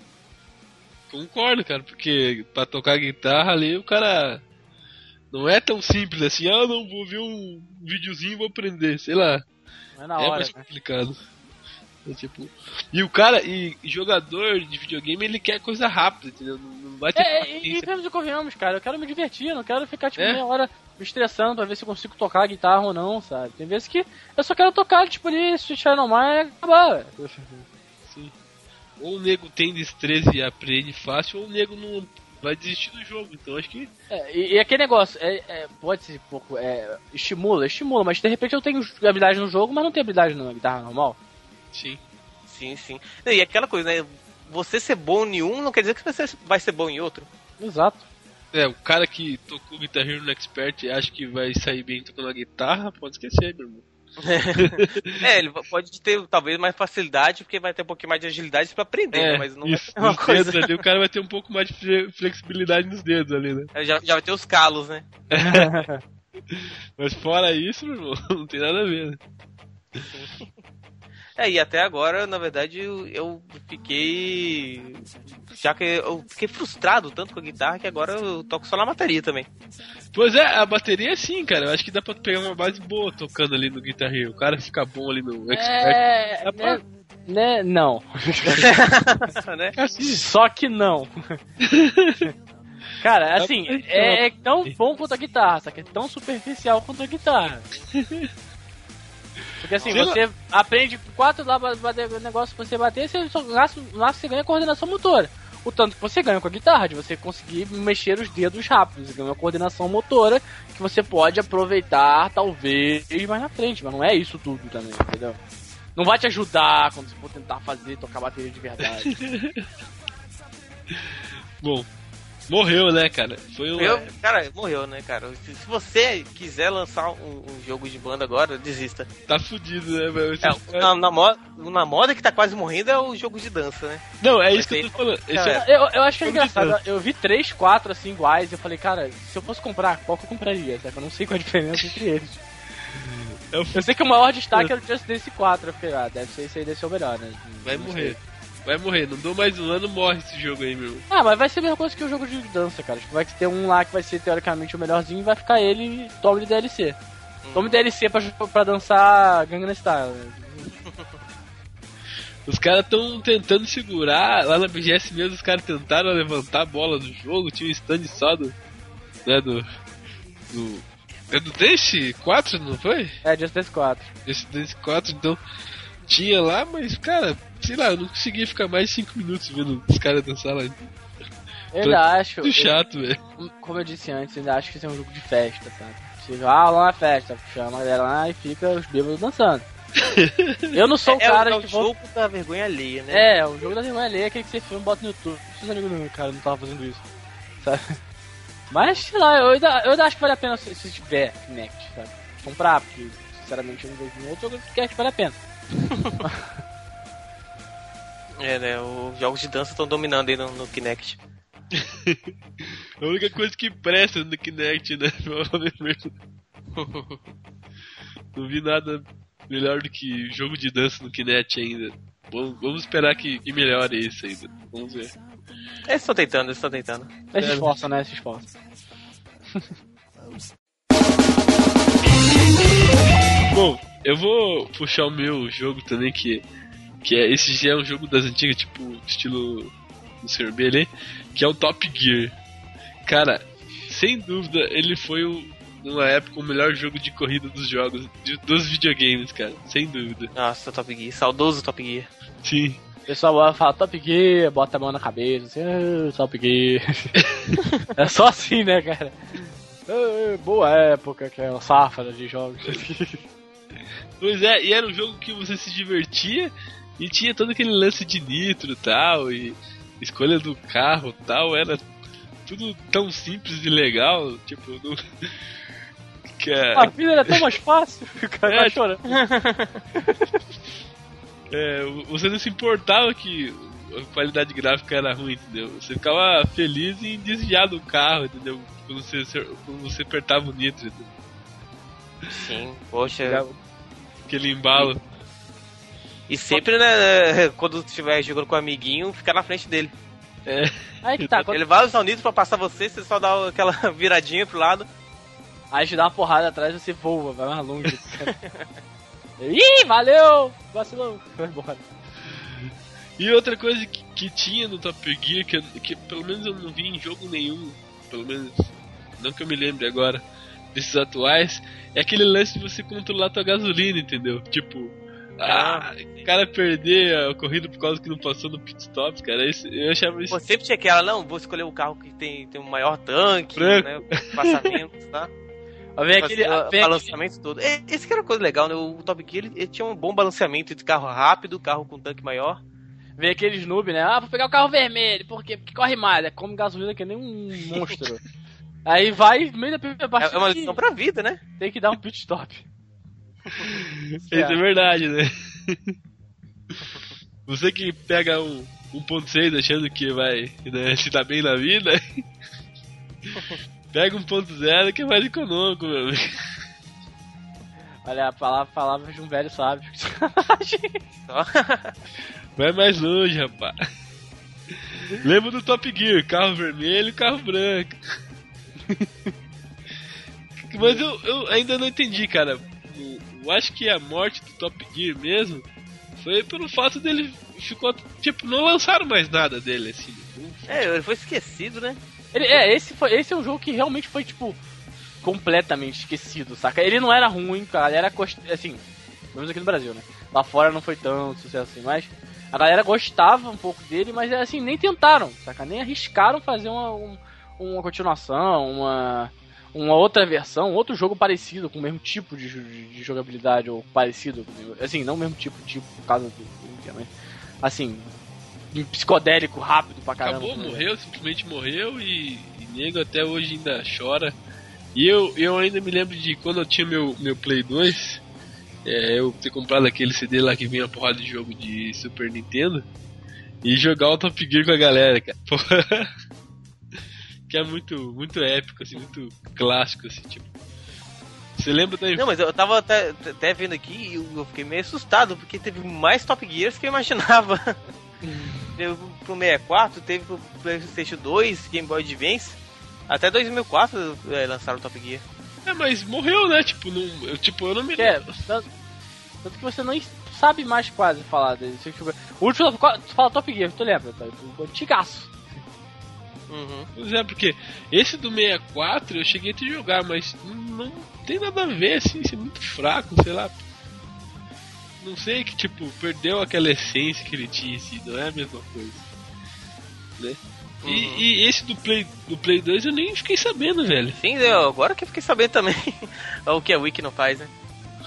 Concordo, cara, porque pra tocar guitarra ali o cara não é tão simples assim, não, vou ver um videozinho e vou aprender, sei lá. Não é na hora, mais complicado. Tipo, e o cara, e jogador de videogame, ele quer coisa rápida, entendeu? Não vai ter e vemos e convenhamos, cara. Eu quero me divertir, não quero ficar tipo meia hora me estressando pra ver se eu consigo tocar a guitarra ou não, sabe? Tem vezes que eu só quero tocar, tipo ali, switchar normal e acabar. Sim. Ou o nego tem destreza e aprende fácil, ou o nego não vai desistir do jogo, então acho que... E aquele negócio, pode ser um pouco, estimula, mas de repente eu tenho habilidade no jogo, mas não tenho habilidade na guitarra normal. Sim. Sim. E aquela coisa, né? Você ser bom em um não quer dizer que você vai ser bom em outro. Exato. O cara que tocou Guitar Hero no Expert e acha que vai sair bem tocando a guitarra, pode esquecer, meu irmão. Ele pode ter talvez mais facilidade, porque vai ter um pouquinho mais de agilidade pra aprender, né? Mas não isso, vai ter uma coisa. Dedos ali, o cara vai ter um pouco mais de flexibilidade nos dedos ali, né? Já vai ter os calos, né? Mas fora isso, meu irmão, não tem nada a ver, né? E até agora, na verdade, eu fiquei... Já que eu fiquei frustrado tanto com a guitarra que agora eu toco só na bateria também. Pois a bateria sim, cara. Eu acho que dá pra pegar uma base boa tocando ali no Guitar Hero. O cara fica bom ali no Expert. Não. Né? Só que não. Cara, assim, é tão bom quanto a guitarra, só que é tão superficial quanto a guitarra. Porque assim, você aprende 4 lá pra bater o negócio, pra você bater, você só você ganha coordenação motora. O tanto que você ganha com a guitarra, de você conseguir mexer os dedos rápido. Você ganha uma coordenação motora que você pode aproveitar, talvez, mais na frente. Mas não é isso tudo também, entendeu? Não vai te ajudar quando você for tentar tocar bateria de verdade. Bom, morreu, né, cara? Morreu, né, cara? Se você quiser lançar um jogo de banda agora, desista. Tá fudido, né, velho? Na moda que tá quase morrendo é o jogo de dança, né? Não, é isso que eu tô falando. Eu acho que é engraçado. Eu vi 3, 4 assim iguais e eu falei, cara, se eu fosse comprar, qual que eu compraria? Sabe? Eu não sei qual a diferença entre eles. Eu sei que o maior destaque era o Just Dance 4. Eu fiquei, deve ser esse aí, deve ser o melhor, né? Vai morrer, não dou mais um ano, morre esse jogo aí, meu. Mas vai ser a mesma coisa que o jogo de dança, cara. Tipo, vai ter um lá que vai ser teoricamente o melhorzinho e vai ficar ele e tome de DLC. Tome DLC pra dançar Gangnam Style. Os caras tão tentando segurar, lá na BGS mesmo os caras tentaram levantar a bola do jogo, tinha um stand só do Dance 4, não foi? Just Dance 4. Just Dance 4, então tinha lá, mas cara, sei lá, eu não conseguia ficar mais de 5 minutos vendo os caras dançar lá. Eu ainda acho. Muito chato, velho. Como eu disse antes, ainda acho que isso é um jogo de festa, sabe? Você vai lá na festa, chama a galera lá e fica os bêbados dançando. Eu não sou o cara que... É o jogo da vergonha alheia, né? O jogo da vergonha alheia, aquele que você filma e bota no YouTube. Seus amigos não, cara, não tava fazendo isso, sabe? Mas, sei lá, eu ainda acho que vale a pena se tiver Kinect, sabe? Comprar, porque, sinceramente, eu não vejo nenhum outro jogo que acho que vale a pena. Né? Os jogos de dança estão dominando aí no Kinect. A única coisa que presta no Kinect, né? Não vi nada melhor do que jogo de dança no Kinect ainda. Vamos esperar que melhore isso ainda. Vamos ver. Eles estão tentando. Eles se esforçam, né? Se esforçam. Bom, eu vou puxar o meu jogo também, que esse já é um jogo das antigas, tipo, estilo do Sr. B ali, que é o Top Gear. Cara, sem dúvida, ele foi numa época o melhor jogo de corrida dos jogos, dos videogames, cara, sem dúvida. Nossa, Top Gear, saudoso Top Gear. Sim. O pessoal fala Top Gear, bota a mão na cabeça, assim, Top Gear. É só assim, né, cara? Boa época, que é uma safra de jogos. Pois é, e era um jogo que você se divertia e tinha todo aquele lance de nitro e tal, e escolha do carro e tal, era tudo tão simples e legal, tipo, não... A vida era tão mais fácil, o cara tá chorando. Você não se importava que a qualidade gráfica era ruim, entendeu? Você ficava feliz em desviar do carro, entendeu? Quando você apertava o nitro, entendeu? Sim, poxa. Aquele embalo. E sempre, né, quando estiver jogando com o amiguinho, ficar na frente dele. Aí que tá. Ele vai usar o nitro pra passar você só dá aquela viradinha pro lado. Aí te dá uma porrada atrás e você voa, vai mais longe. Ih, valeu! Vacilão. Vai embora. E outra coisa que tinha no Top Gear, que pelo menos eu não vi em jogo nenhum, pelo menos não que eu me lembre agora, desses atuais, é aquele lance de você controlar tua gasolina, entendeu? Tipo, o cara perder a corrida por causa que não passou no pit stop, cara, eu achava isso... Pô, sempre tinha aquela, não, vou escolher o carro que tem um maior tanque, branco, né, passamento, tá? Vem aquele balanceamento todo. Esse que era uma coisa legal, né? O Top Gear ele tinha um bom balanceamento entre carro rápido, carro com tanque maior. Vem aqueles noob, né? Vou pegar o carro vermelho, por quê? Porque corre mais, come gasolina que nem um monstro. Aí vai, meio da primeira parte. É uma lição pra vida, né? Tem que dar um pit stop. Isso é verdade, né? Você que pega um 1.6 achando que vai, né, se tá bem na vida, pega 1.0 que é mais econômico, meu amigo. Olha, a palavra de um velho sábio. Vai mais longe, rapaz. Lembra do Top Gear, carro vermelho e carro branco. Mas eu ainda não entendi, cara. Eu acho que a morte do Top Gear mesmo foi pelo fato dele ficou, tipo, não lançaram mais nada dele, assim. Ele foi esquecido, né? Esse é um jogo que realmente foi, tipo, completamente esquecido, saca? Ele não era ruim, a galera, assim, pelo menos aqui no Brasil, né? Lá fora não foi tão sucesso assim, mas a galera gostava um pouco dele, mas assim, nem tentaram, saca? Nem arriscaram fazer uma continuação, uma outra versão, outro jogo parecido, com o mesmo tipo de jogabilidade, ou parecido, assim, não o mesmo tipo, por causa do, mas, assim, psicodélico, rápido pra caramba. Acabou, morreu, simplesmente morreu, e nego até hoje ainda chora. E eu ainda me lembro de quando eu tinha meu Play 2, eu ter comprado aquele CD lá que vinha uma porrada de jogo de Super Nintendo, e jogar o Top Gear com a galera, cara. Porra. Que é muito, muito épico, assim, muito clássico, assim, tipo. Você lembra da... Não, mas eu tava até vendo aqui e eu fiquei meio assustado, porque teve mais Top Gears que eu imaginava. Teve pro 64, teve pro PlayStation 2, Game Boy Advance. Até 2004 lançaram o Top Gear. Mas morreu, né? Tipo, eu não me lembro. Tanto que você não sabe mais quase falar dele. O último tu fala Top Gear, tu lembra? O antigaço. Uhum. Pois é, porque esse do 64 eu cheguei a te jogar, mas não tem nada a ver, assim, isso é muito fraco, sei lá. Não sei, que tipo, perdeu aquela essência que ele tinha, assim, não é a mesma coisa, né? Uhum. E esse do Play 2 eu nem fiquei sabendo, velho. Sim, agora que eu fiquei sabendo também. O que a Wiki não faz, né?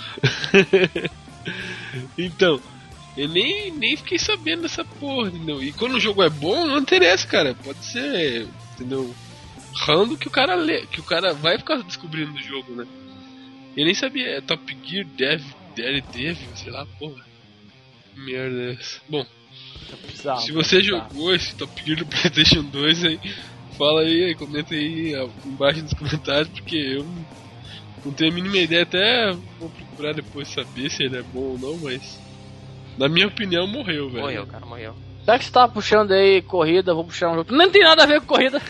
Então, eu nem fiquei sabendo dessa porra, entendeu? E quando o jogo é bom, não interessa, cara. Pode ser, entendeu? Rando que o cara vai ficar descobrindo o jogo, né? Eu nem sabia, Top Gear, Devil, sei lá, porra. Merda é essa. Bom, se você jogou esse Top Gear do PlayStation 2 aí, fala aí, comenta aí embaixo nos comentários, porque eu não tenho a mínima ideia, até vou procurar depois saber se ele é bom ou não, mas na minha opinião morreu, velho. Morreu, cara, morreu. Já que você tava puxando aí corrida, vou puxar um jogo. Não tem nada a ver com corrida.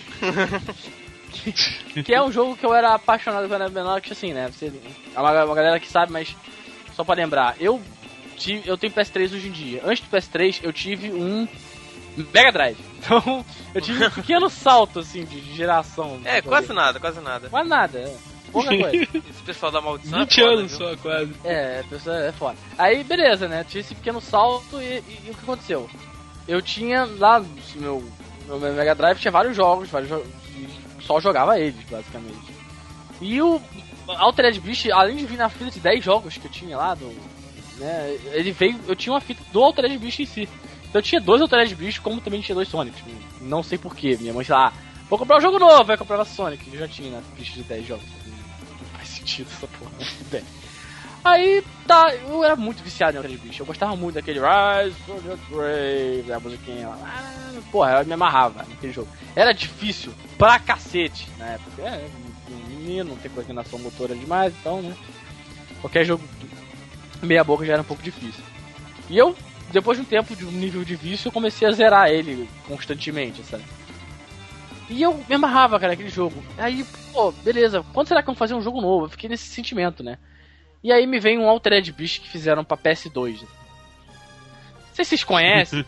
Que é um jogo que eu era apaixonado quando era menor, que assim, né? Uma galera que sabe, mas só pra lembrar, eu tenho PS3 hoje em dia. Antes do PS3 eu tive um Mega Drive. Então, eu tive um pequeno salto, assim, de geração. Quase nada, quase nada. Quase nada, pouca coisa. Esse pessoal da maldição 20 anos só, quase. Pessoal, é foda. Aí, beleza, né? Tive esse pequeno salto e o que aconteceu? Eu tinha lá no meu Mega Drive, tinha vários jogos e só jogava eles, basicamente. E o Altered Beast, além de vir na fila de 10 jogos que eu tinha lá, né, ele veio, eu tinha uma fita do Altered Beast em si. Então eu tinha 2 Altered Beast, como também tinha 2 Sonics. Não sei porquê, minha mãe lá, vou comprar um jogo novo, vai comprar Sonic, eu já tinha na ficha de 10 jogos. Não faz sentido essa porra, bem. Aí, tá, eu era muito viciado em Altered Beast, eu gostava muito daquele Rise from the Grave, a musiquinha lá. Porra, eu me amarrava naquele jogo. Era difícil pra cacete na época. Menino, não tem coordenação motora demais, então, né? Qualquer jogo meia boca já era um pouco difícil. E eu, depois de um tempo de um nível de vício, eu comecei a zerar ele constantemente, sabe? E eu me amarrava, cara, naquele jogo. Aí, pô, beleza, quando será que vamos fazer um jogo novo? Eu fiquei nesse sentimento, né? E aí me vem um Altered Beast que fizeram pra PS2. Não sei se vocês conhecem.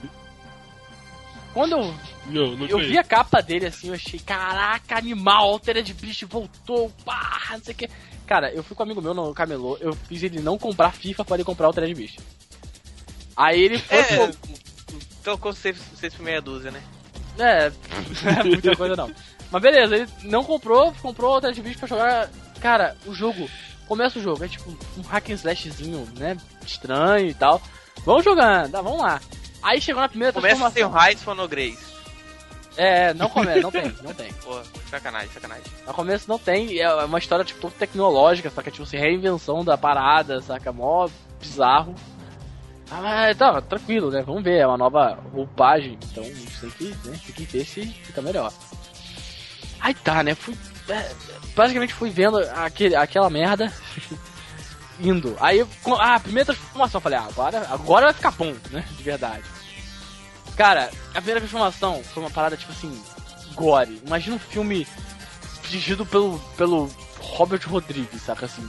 Quando eu vi a capa dele assim, eu achei, caraca, animal, Altered Beast voltou, pá, não sei o que. Cara, eu fui com um amigo meu no camelô, eu fiz ele não comprar FIFA pra ele comprar Altered Beast. Aí ele foi... Trocou 6 por meia dúzia, né? Não é muita coisa não. Mas beleza, ele não comprou Altered Beast pra jogar. Cara, o jogo, começa o jogo, é tipo um hack and slashzinho, né, estranho e tal. Vamos jogando, tá, vamos lá. Aí chegou na primeira transformação. Começa sem o Rise for no Grace. Não começa, não tem. Pô, sacanagem. No começo não tem, é uma história tipo toda tecnológica, saca? Tipo assim, reinvenção da parada, saca? Mó bizarro. Mas tá, tranquilo, né? Vamos ver, é uma nova roupagem, então tem que ver se fica melhor. Aí tá, né? Basicamente fui vendo aquela merda indo. Aí, a primeira transformação, eu falei, agora vai ficar bom, né? De verdade. Cara, a primeira transformação foi uma parada tipo assim, gore. Imagina um filme dirigido pelo Robert Rodrigues, saca assim.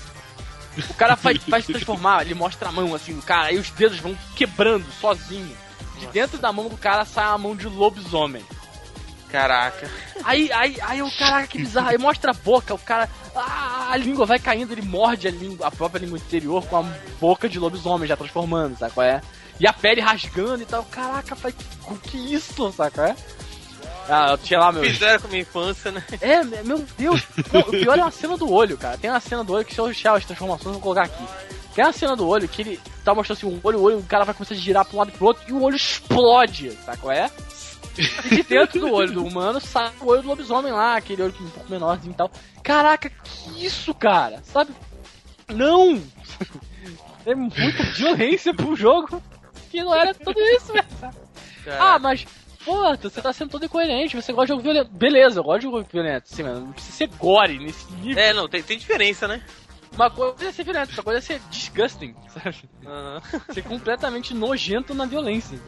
O cara vai se transformar, ele mostra a mão assim do cara, aí os dedos vão quebrando sozinho. De dentro da mão do cara sai a mão de lobisomem. Caraca. Aí o caraca, que bizarro. Aí mostra a boca, o cara. A língua vai caindo, ele morde a própria língua interior com a boca de lobisomem já transformando, sabe qual é? E a pele rasgando e tal. Caraca, pai, que isso, sabe qual é? Eu tinha lá meu. Fizeram com a minha infância, né? Meu Deus. Não, o pior é a cena do olho, cara. Tem uma cena do olho que se eu deixar as transformações, eu vou colocar aqui. Tem uma cena do olho que ele tá mostrando assim, o olho, o cara vai começar a girar pra um lado e pro outro e o olho explode, sabe qual é? E de dentro do olho do humano sai o olho do lobisomem lá, aquele olho um pouco menorzinho e tal. Caraca, que isso, cara? Sabe? Não! É muita violência pro jogo que não era tudo isso, velho. Mas, pô, você tá sendo todo incoerente, você gosta de jogo violento. Beleza, eu gosto de jogo violento, sim, mas não precisa ser gore nesse nível. Não, tem diferença, né? Uma coisa é ser violento, outra coisa é ser disgusting, sabe? Ser completamente nojento na violência.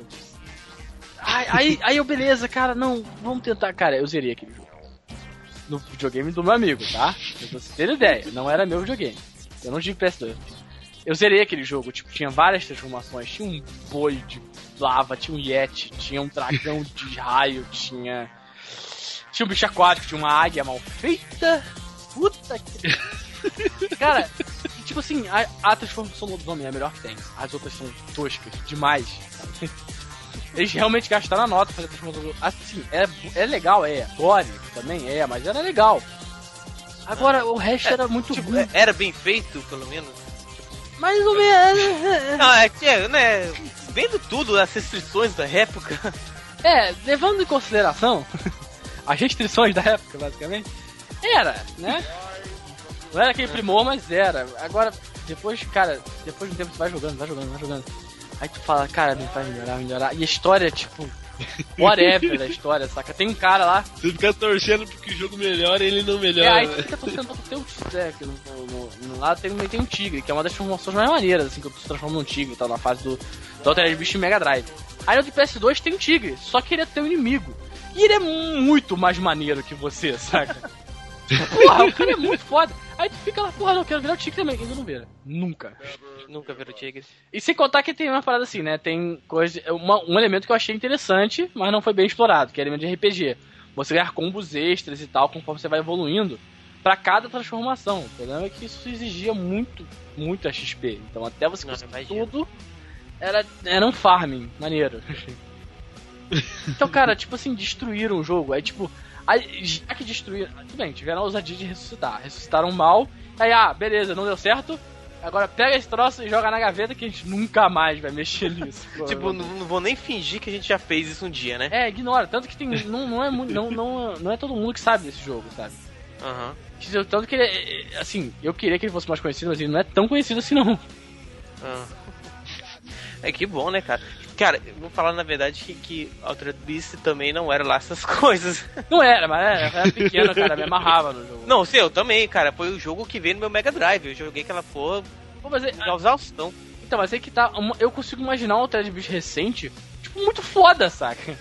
Aí eu, beleza, cara, não, vamos tentar. Cara, eu zerei aquele jogo no videogame do meu amigo, tá? Pra você ter ideia, não era meu videogame. Eu não tive PS2. Eu zerei aquele jogo, tipo, tinha várias transformações. Tinha um boi de lava, tinha um yeti, tinha um dragão de raio, tinha um bicho aquático, tinha uma águia mal feita. Puta que... Cara, tipo assim, a transformação do lobisomem é a melhor que tem. As outras são toscas demais. Eles realmente gastaram a nota pra fazer a transformação. Assim, é legal, gore também mas era legal. Agora, o resto era muito ruim. Era bem feito, pelo menos? Mais ou menos. Não, né, vendo tudo, as restrições da época. Levando em consideração as restrições da época, basicamente, era, né? Não era aquele primor, mas era. Agora, depois de um tempo você vai jogando. Aí tu fala, cara, não vai melhorar. E a história, tipo, whatever da história, saca? Tem um cara lá. Você fica torcendo porque o jogo melhora e ele não melhora. Aí tu fica torcendo pra tu ter lá tem um tigre, que é uma das transformações mais maneiras, assim, que tu se transforma num tigre e tal, na fase do Altered Beast Mega Drive. Aí no PS2 tem um tigre, só que ele é teu inimigo. E ele é muito mais maneiro que você, saca? Porra, o cara é muito foda. Aí tu fica lá, porra, não, quero virar o Tigre também. Ainda não vira. Nunca. Nunca virou Tigre. E sem contar que tem uma parada assim, né? Tem coisa, um elemento que eu achei interessante, mas não foi bem explorado, que é o elemento de RPG. Você ganhar combos extras e tal, conforme você vai evoluindo, pra cada transformação. O problema é que isso exigia muito XP. Então até você conseguir tudo, era um farming maneiro. Então, cara, tipo assim, destruíram o jogo. Aí, tipo, já que destruíram... Tudo bem, tiveram a ousadia de ressuscitar. Ressuscitaram mal. Aí, beleza, não deu certo. Agora pega esse troço e joga na gaveta que a gente nunca mais vai mexer nisso. Tipo, não vou nem fingir que a gente já fez isso um dia, né? Ignora. Tanto que tem... Não é todo mundo que sabe desse jogo, sabe? Aham. Tanto que ele... Assim, eu queria que ele fosse mais conhecido, mas ele não é tão conhecido assim, não. É que bom, né, cara? Cara, eu vou falar na verdade que Altered Beast também não era lá essas coisas. Não era, mas era pequeno, cara, me amarrava no jogo. Não, sei, eu também, cara. Foi o jogo que veio no meu Mega Drive. Eu joguei aquela porra na exaustão. Então, mas aí que tá. Eu consigo imaginar um Altered Beast recente, tipo, muito foda, saca?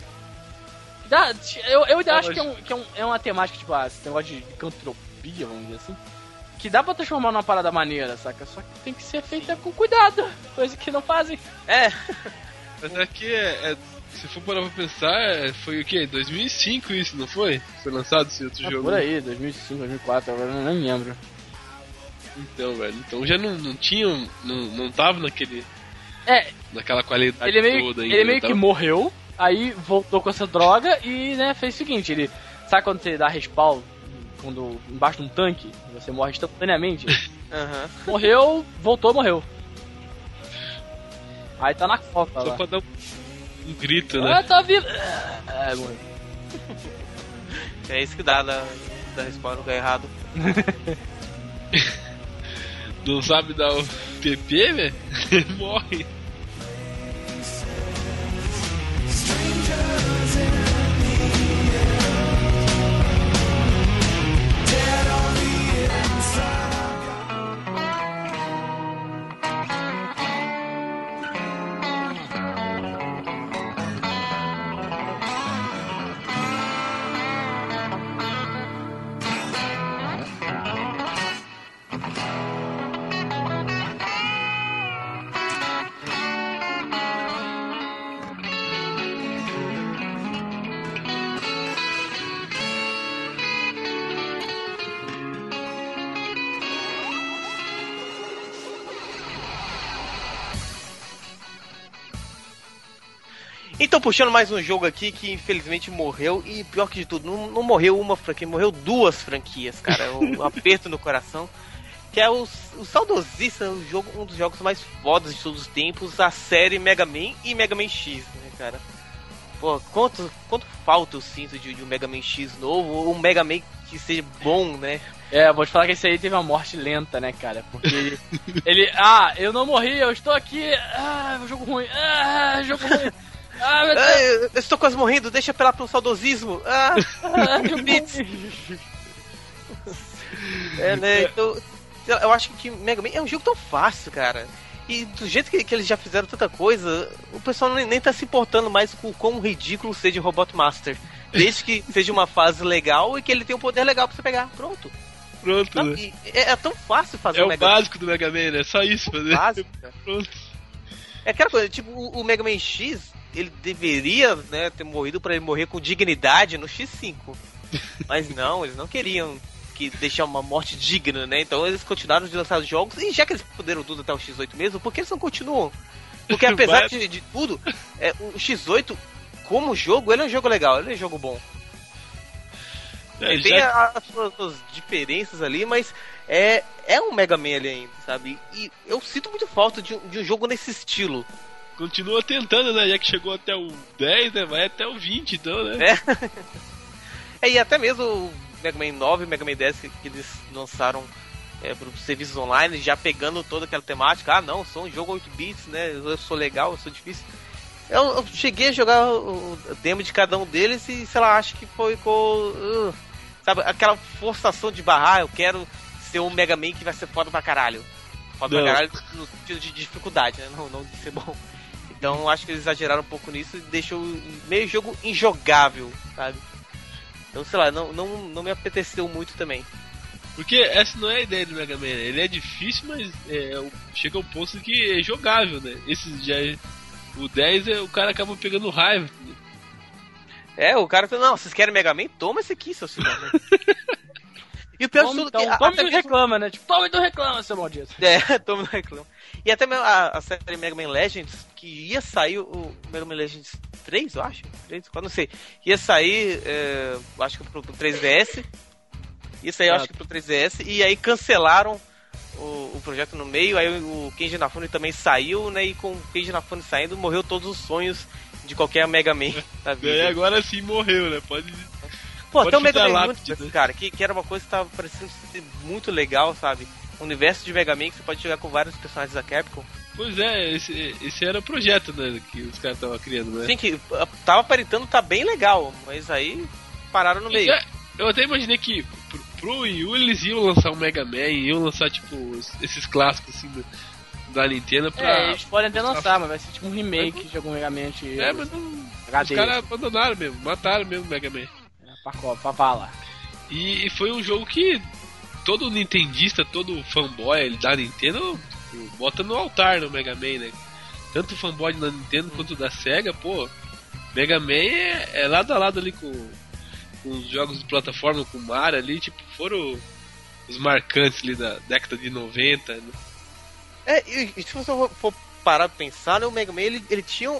Eu ainda acho que é uma temática, tipo, esse negócio de licantropia, vamos dizer assim. Que dá pra transformar numa parada maneira, saca? Só que tem que ser feita com cuidado. Coisa que não fazem. Mas é que, se for parar pra pensar, foi o quê? 2005 isso, não foi? Foi lançado esse outro jogo? Por aí, 2005, 2004, agora eu nem lembro. Então, velho, então já não tinham, não tava naquele... naquela qualidade toda ainda. Ele meio que morreu, aí voltou com essa droga e, né, fez o seguinte, ele... Sabe quando você dá respawn embaixo de um tanque, você morre instantaneamente? Morreu, voltou, morreu. Aí tá na copa só lá. Pra dar um grito, né? Tá vivo! Morreu. É isso que dá da respawn no lugar errado. Não sabe dar o TP, velho? Morre. Então, puxando mais um jogo aqui que infelizmente morreu, e pior que de tudo, não morreu uma franquia, morreu duas franquias, cara. Um aperto no coração. Que é o saudosista, um dos jogos mais fodas de todos os tempos, a série Mega Man e Mega Man X, né, cara? Pô, quanto falta eu sinto de um Mega Man X novo, ou um Mega Man que seja bom, né? Vou te falar que esse aí teve uma morte lenta, né, cara? Porque ele... eu não morri, eu estou aqui... jogo ruim, jogo ruim... meu Deus. Eu estou quase morrendo, deixa apelar pro saudosismo. Né? Então, eu acho que Mega Man é um jogo tão fácil, cara. E do jeito que eles já fizeram tanta coisa, o pessoal nem tá se importando mais com o quão ridículo seja o Robot Master. Desde que seja uma fase legal e que ele tenha um poder legal pra você pegar. Pronto. Não, né? É tão fácil fazer o Mega Man. É o básico do Mega Man, né? Só isso fazer. Básico, pronto. É aquela coisa, tipo, o Mega Man X, ele deveria, né, ter morrido pra ele morrer com dignidade no X5. Mas não, eles não queriam deixar uma morte digna, né? Então eles continuaram de lançar os jogos, e já que eles puderam tudo até o X8 mesmo, por que eles não continuam? Porque apesar de tudo, o X8, como jogo, ele é um jogo legal, ele é um jogo bom. Tem as suas diferenças ali, mas é um Mega Man ali ainda, sabe? E eu sinto muito falta de um jogo nesse estilo. Continua tentando, né? Já que chegou até o 10, né? Vai até o 20, então, né? E até mesmo o Mega Man 9 e Mega Man 10 que eles lançaram para os serviços online, já pegando toda aquela temática. Não, sou um jogo 8 bits, né? Eu sou legal, eu sou difícil. Eu cheguei a jogar o demo de cada um deles e, sei lá, acho que foi com... sabe, aquela forçação de barrar, eu quero ser um Mega Man que vai ser foda pra caralho. Foda pra caralho no sentido de dificuldade, né? Não de ser bom. Então acho que eles exageraram um pouco nisso e deixou meio jogo injogável, sabe? Então, sei lá, não me apeteceu muito também. Porque essa não é a ideia do Mega Man, né? Ele é difícil, mas chega ao ponto que é jogável, né? Esse já o 10 o cara acaba pegando raiva. O cara fala, não, vocês querem Mega Man? Toma esse aqui, seu senhor. E o pior de tudo então, que... Tome e não reclama, né? Tipo, tome e não reclama, seu maldito. Tome e não reclama. E até mesmo a série Mega Man Legends, que ia sair o Mega Man Legends 3, eu acho? 3, não sei. Ia sair, acho que pro 3DS. Ia sair, acho que pro 3DS. E aí cancelaram o projeto no meio. Aí o Kenji Inafune também saiu, né? E com o Kenji Inafune saindo, morreu todos os sonhos de qualquer Mega Man da vida. E agora sim morreu, né? Pode tem um Mega Man lápide, muito, cara, que era uma coisa que tava parecendo ser muito legal, sabe? Um universo de Mega Man que você pode jogar com vários personagens da Capcom. Pois é, esse era o projeto, né, que os caras estavam criando, né? Sim, que tava aparentando tá bem legal, mas aí pararam no meio. Eu até imaginei que pro Wii U eles iam lançar um Mega Man, iam lançar, tipo, esses clássicos, assim, da Nintendo pra... eles podem até lançar, mas vai ser tipo um remake de algum Mega Man antigo. Mas não... HD, os caras abandonaram mesmo, mataram mesmo o Mega Man. Pra vala. E foi um jogo que todo nintendista, todo fanboy da Nintendo bota no altar no Mega Man, né? Tanto o fanboy da Nintendo quanto da Sega, pô, Mega Man é lado a lado ali com os jogos de plataforma, com o Mario ali, tipo, foram os marcantes ali da década de 90, né? E se você for parar pra pensar, né, o Mega Man ele tinha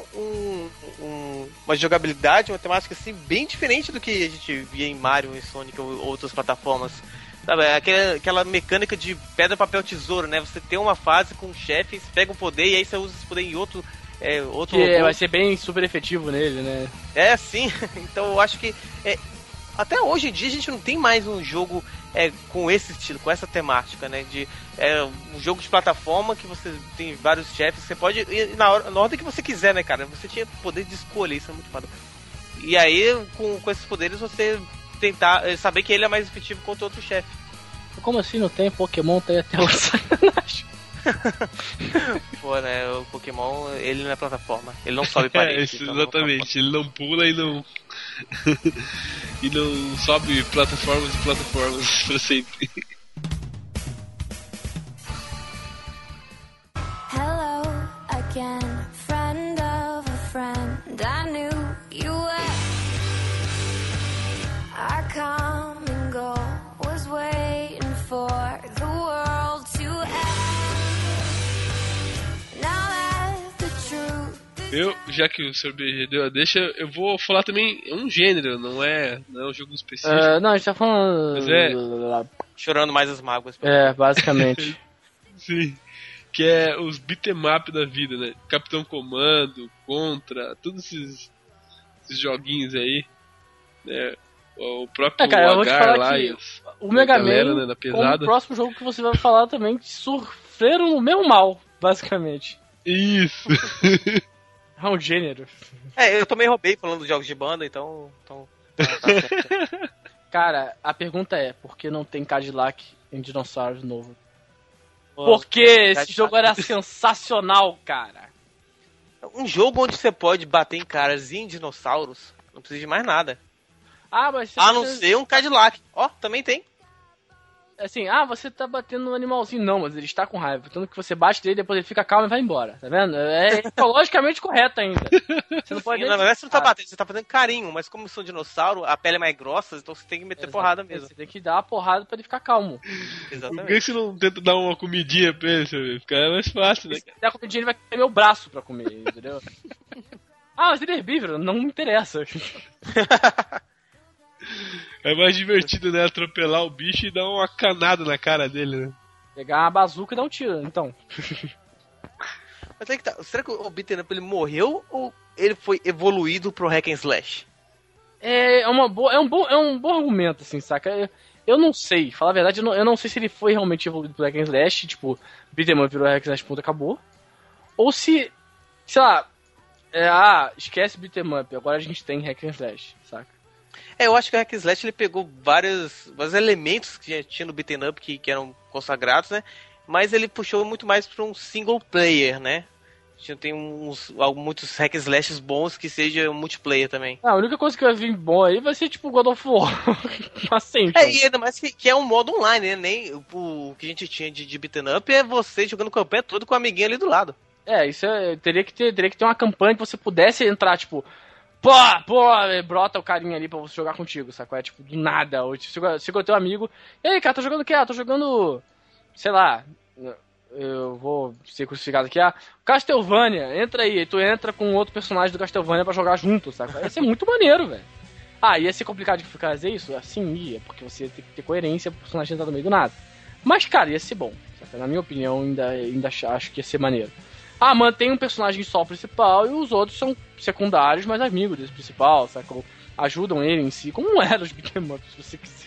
uma jogabilidade, uma temática assim, bem diferente do que a gente via em Mario, em Sonic ou outras plataformas. Sabe, aquela mecânica de pedra, papel, tesouro, né? Você tem uma fase com um chefe, você pega um poder e aí você usa esse poder em outro que vai ser bem super efetivo nele, né? Sim. Então eu acho que até hoje em dia a gente não tem mais um jogo com esse estilo, com essa temática, né? Um jogo de plataforma que você tem vários chefes, você pode ir na ordem que você quiser, né, cara? Você tinha poder de escolha, isso é muito foda. E aí, com esses poderes, você tentar saber que ele é mais efetivo contra outro chefe. Como assim não tem? Pokémon tem até o sacanagem. Pô, né? O Pokémon, ele não é plataforma. Ele não sobe parede. Então exatamente, ele não pula e não... e não sobe plataformas e plataformas pra sempre. Hello again, friend of a friend. I knew you were. Our come and go was waiting for the world to end. Now that the truth. Já que o Sr. BG deu a deixa, eu vou falar também, é um gênero, não é um jogo específico. Não, a gente tá falando... Mas chorando mais as mágoas. Basicamente. Sim, que é os beat'em up da vida, né? Capitão Comando, Contra, todos esses joguinhos aí, né? O próprio eu vou te falar lá que e o Mega galera, Man, né, da pesada. o próximo jogo que você vai falar também, sofreram o mesmo mal, basicamente. Isso. É um gênero. Eu também roubei falando de jogos de banda, então tá certo. Cara, a pergunta é, por que não tem Cadillac em Dinossauros novo? Porque esse jogo era sensacional, cara. Um jogo onde você pode bater em caras e em dinossauros, não precisa de mais nada. Mas a não ser um Cadillac. Também tem. Assim, você tá batendo no animalzinho. Não, mas ele está com raiva. Tanto que você bate dele, depois ele fica calmo e vai embora. Tá vendo? É ecologicamente correto ainda. Você não pode. Na verdade, você não tá batendo, você tá fazendo carinho. Mas como são dinossauro, a pele é mais grossa, então você tem que meter porrada mesmo. Você tem que dar uma porrada pra ele ficar calmo. Exatamente. Por que você não tenta dar uma comidinha pra ele, sabe? Fica mais fácil, né? Se der a comidinha, ele vai querer meu braço pra comer, entendeu? Mas ele é herbívoro, não me interessa. É mais divertido, né? Atropelar o bicho e dar uma canada na cara dele, né? Pegar uma bazuca e dar um tiro, então. Mas é que tá. Será que o beat'em up ele morreu ou ele foi evoluído pro hack and slash? É um bom argumento, assim, saca? Eu não sei, falar a verdade, eu não sei se ele foi realmente evoluído pro hack and slash, tipo, beat'em up virou hack and slash, ponto, acabou. Ou se, sei lá, esquece beat'em up, agora a gente tem hack and slash, saca? Eu acho que o hack and slash ele pegou vários elementos que tinha no beat'em up que eram consagrados, né? Mas ele puxou muito mais para um single player, né? tem muitos hack and slashes bons que seja multiplayer também. A única coisa que vai vir bom aí vai ser tipo God of War. Assim, E ainda mais que é um modo online, né? Nem o que a gente tinha de beat'em up é você jogando campanha todo com o amiguinho ali do lado. Isso teria que ter uma campanha que você pudesse entrar, tipo, brota o carinha ali pra você jogar contigo, sacou? É tipo, do nada. Ou chega o teu amigo, e aí, cara, tá jogando o quê? Tô jogando, sei lá, eu vou ser crucificado aqui, Castlevania, entra aí. Tu entra com outro personagem do Castlevania pra jogar junto, sacou? Ia ser muito maneiro, velho. Ia ser complicado de fazer isso? Assim ia, porque você tem que ter coerência pro personagem entrar no meio do nada. Mas, cara, ia ser bom, sacou? Na minha opinião, ainda acho que ia ser maneiro. Mantém um personagem só principal e os outros são secundários, mas amigos desse principal, sacou? Ajudam ele em si, como era os beat'em up, se você quiser.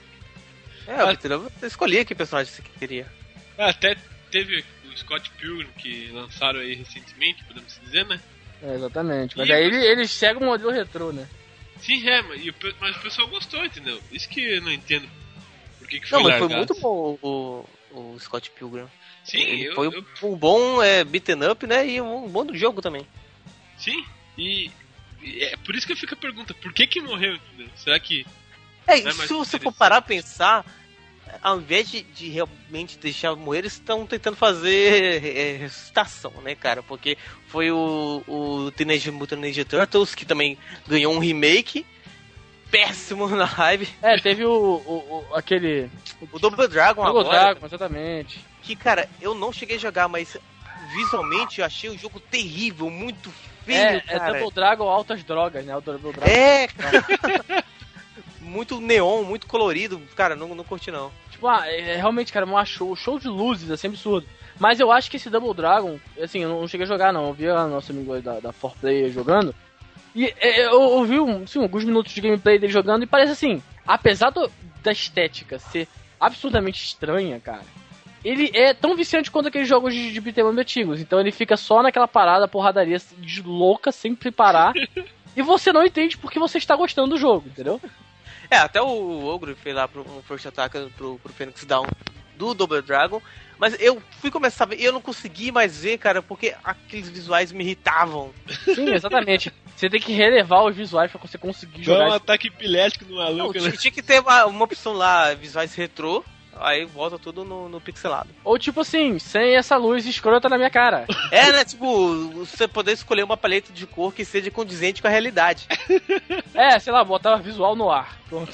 Você escolhia que personagem você queria. Até teve o Scott Pilgrim que lançaram aí recentemente, podemos dizer, né? Exatamente, mas aí ele segue o modelo retrô, né? Sim, mas o pessoal gostou, entendeu? Isso que eu não entendo por que foi largado. Mas foi muito bom o Scott Pilgrim. Sim, foi um bom beat'em up, né? E um bom do jogo também. Sim, e é por isso que eu fico a pergunta, por que morreu, entendeu? Será que... se você for parar a pensar, ao invés de realmente deixar morrer, eles estão tentando fazer ressuscitação, né, cara? Porque foi o Teenage Mutant Ninja Turtles, que também ganhou um remake péssimo na live. Teve aquele... O Double Dragon agora. Double Dragon, exatamente. Que, cara, eu não cheguei a jogar, mas visualmente eu achei o jogo terrível, muito feio, cara. É Double Dragon altas drogas, né? O Double Dragon. Cara. Muito neon, muito colorido. Cara, não curti, não. Tipo, realmente, cara, show de luzes, assim, absurdo. Mas eu acho que esse Double Dragon, assim, eu não cheguei a jogar, não. Eu vi a nossa amigo aí da 4Player jogando. E eu vi alguns minutos de gameplay dele jogando e parece assim, apesar da estética ser absurdamente estranha, cara, ele é tão viciante quanto aqueles jogos de beat'em up antigos. Então ele fica só naquela parada, porradaria de louca, sempre parar. E você não entende porque você está gostando do jogo, entendeu? Até o Ogre fez lá um First Attack pro Phoenix Down do Double Dragon. Mas eu fui começar a ver e eu não consegui mais ver, cara, porque aqueles visuais me irritavam. Sim, exatamente. Você tem que relevar os visuais pra você conseguir jogar. Um ataque epilético no maluco, né? Tinha que ter uma opção lá, visuais retrô, aí volta tudo no pixelado. Ou tipo assim, sem essa luz escrota na minha cara. Né? Tipo, você poder escolher uma paleta de cor que seja condizente com a realidade. Sei lá, botar visual no ar. Pronto.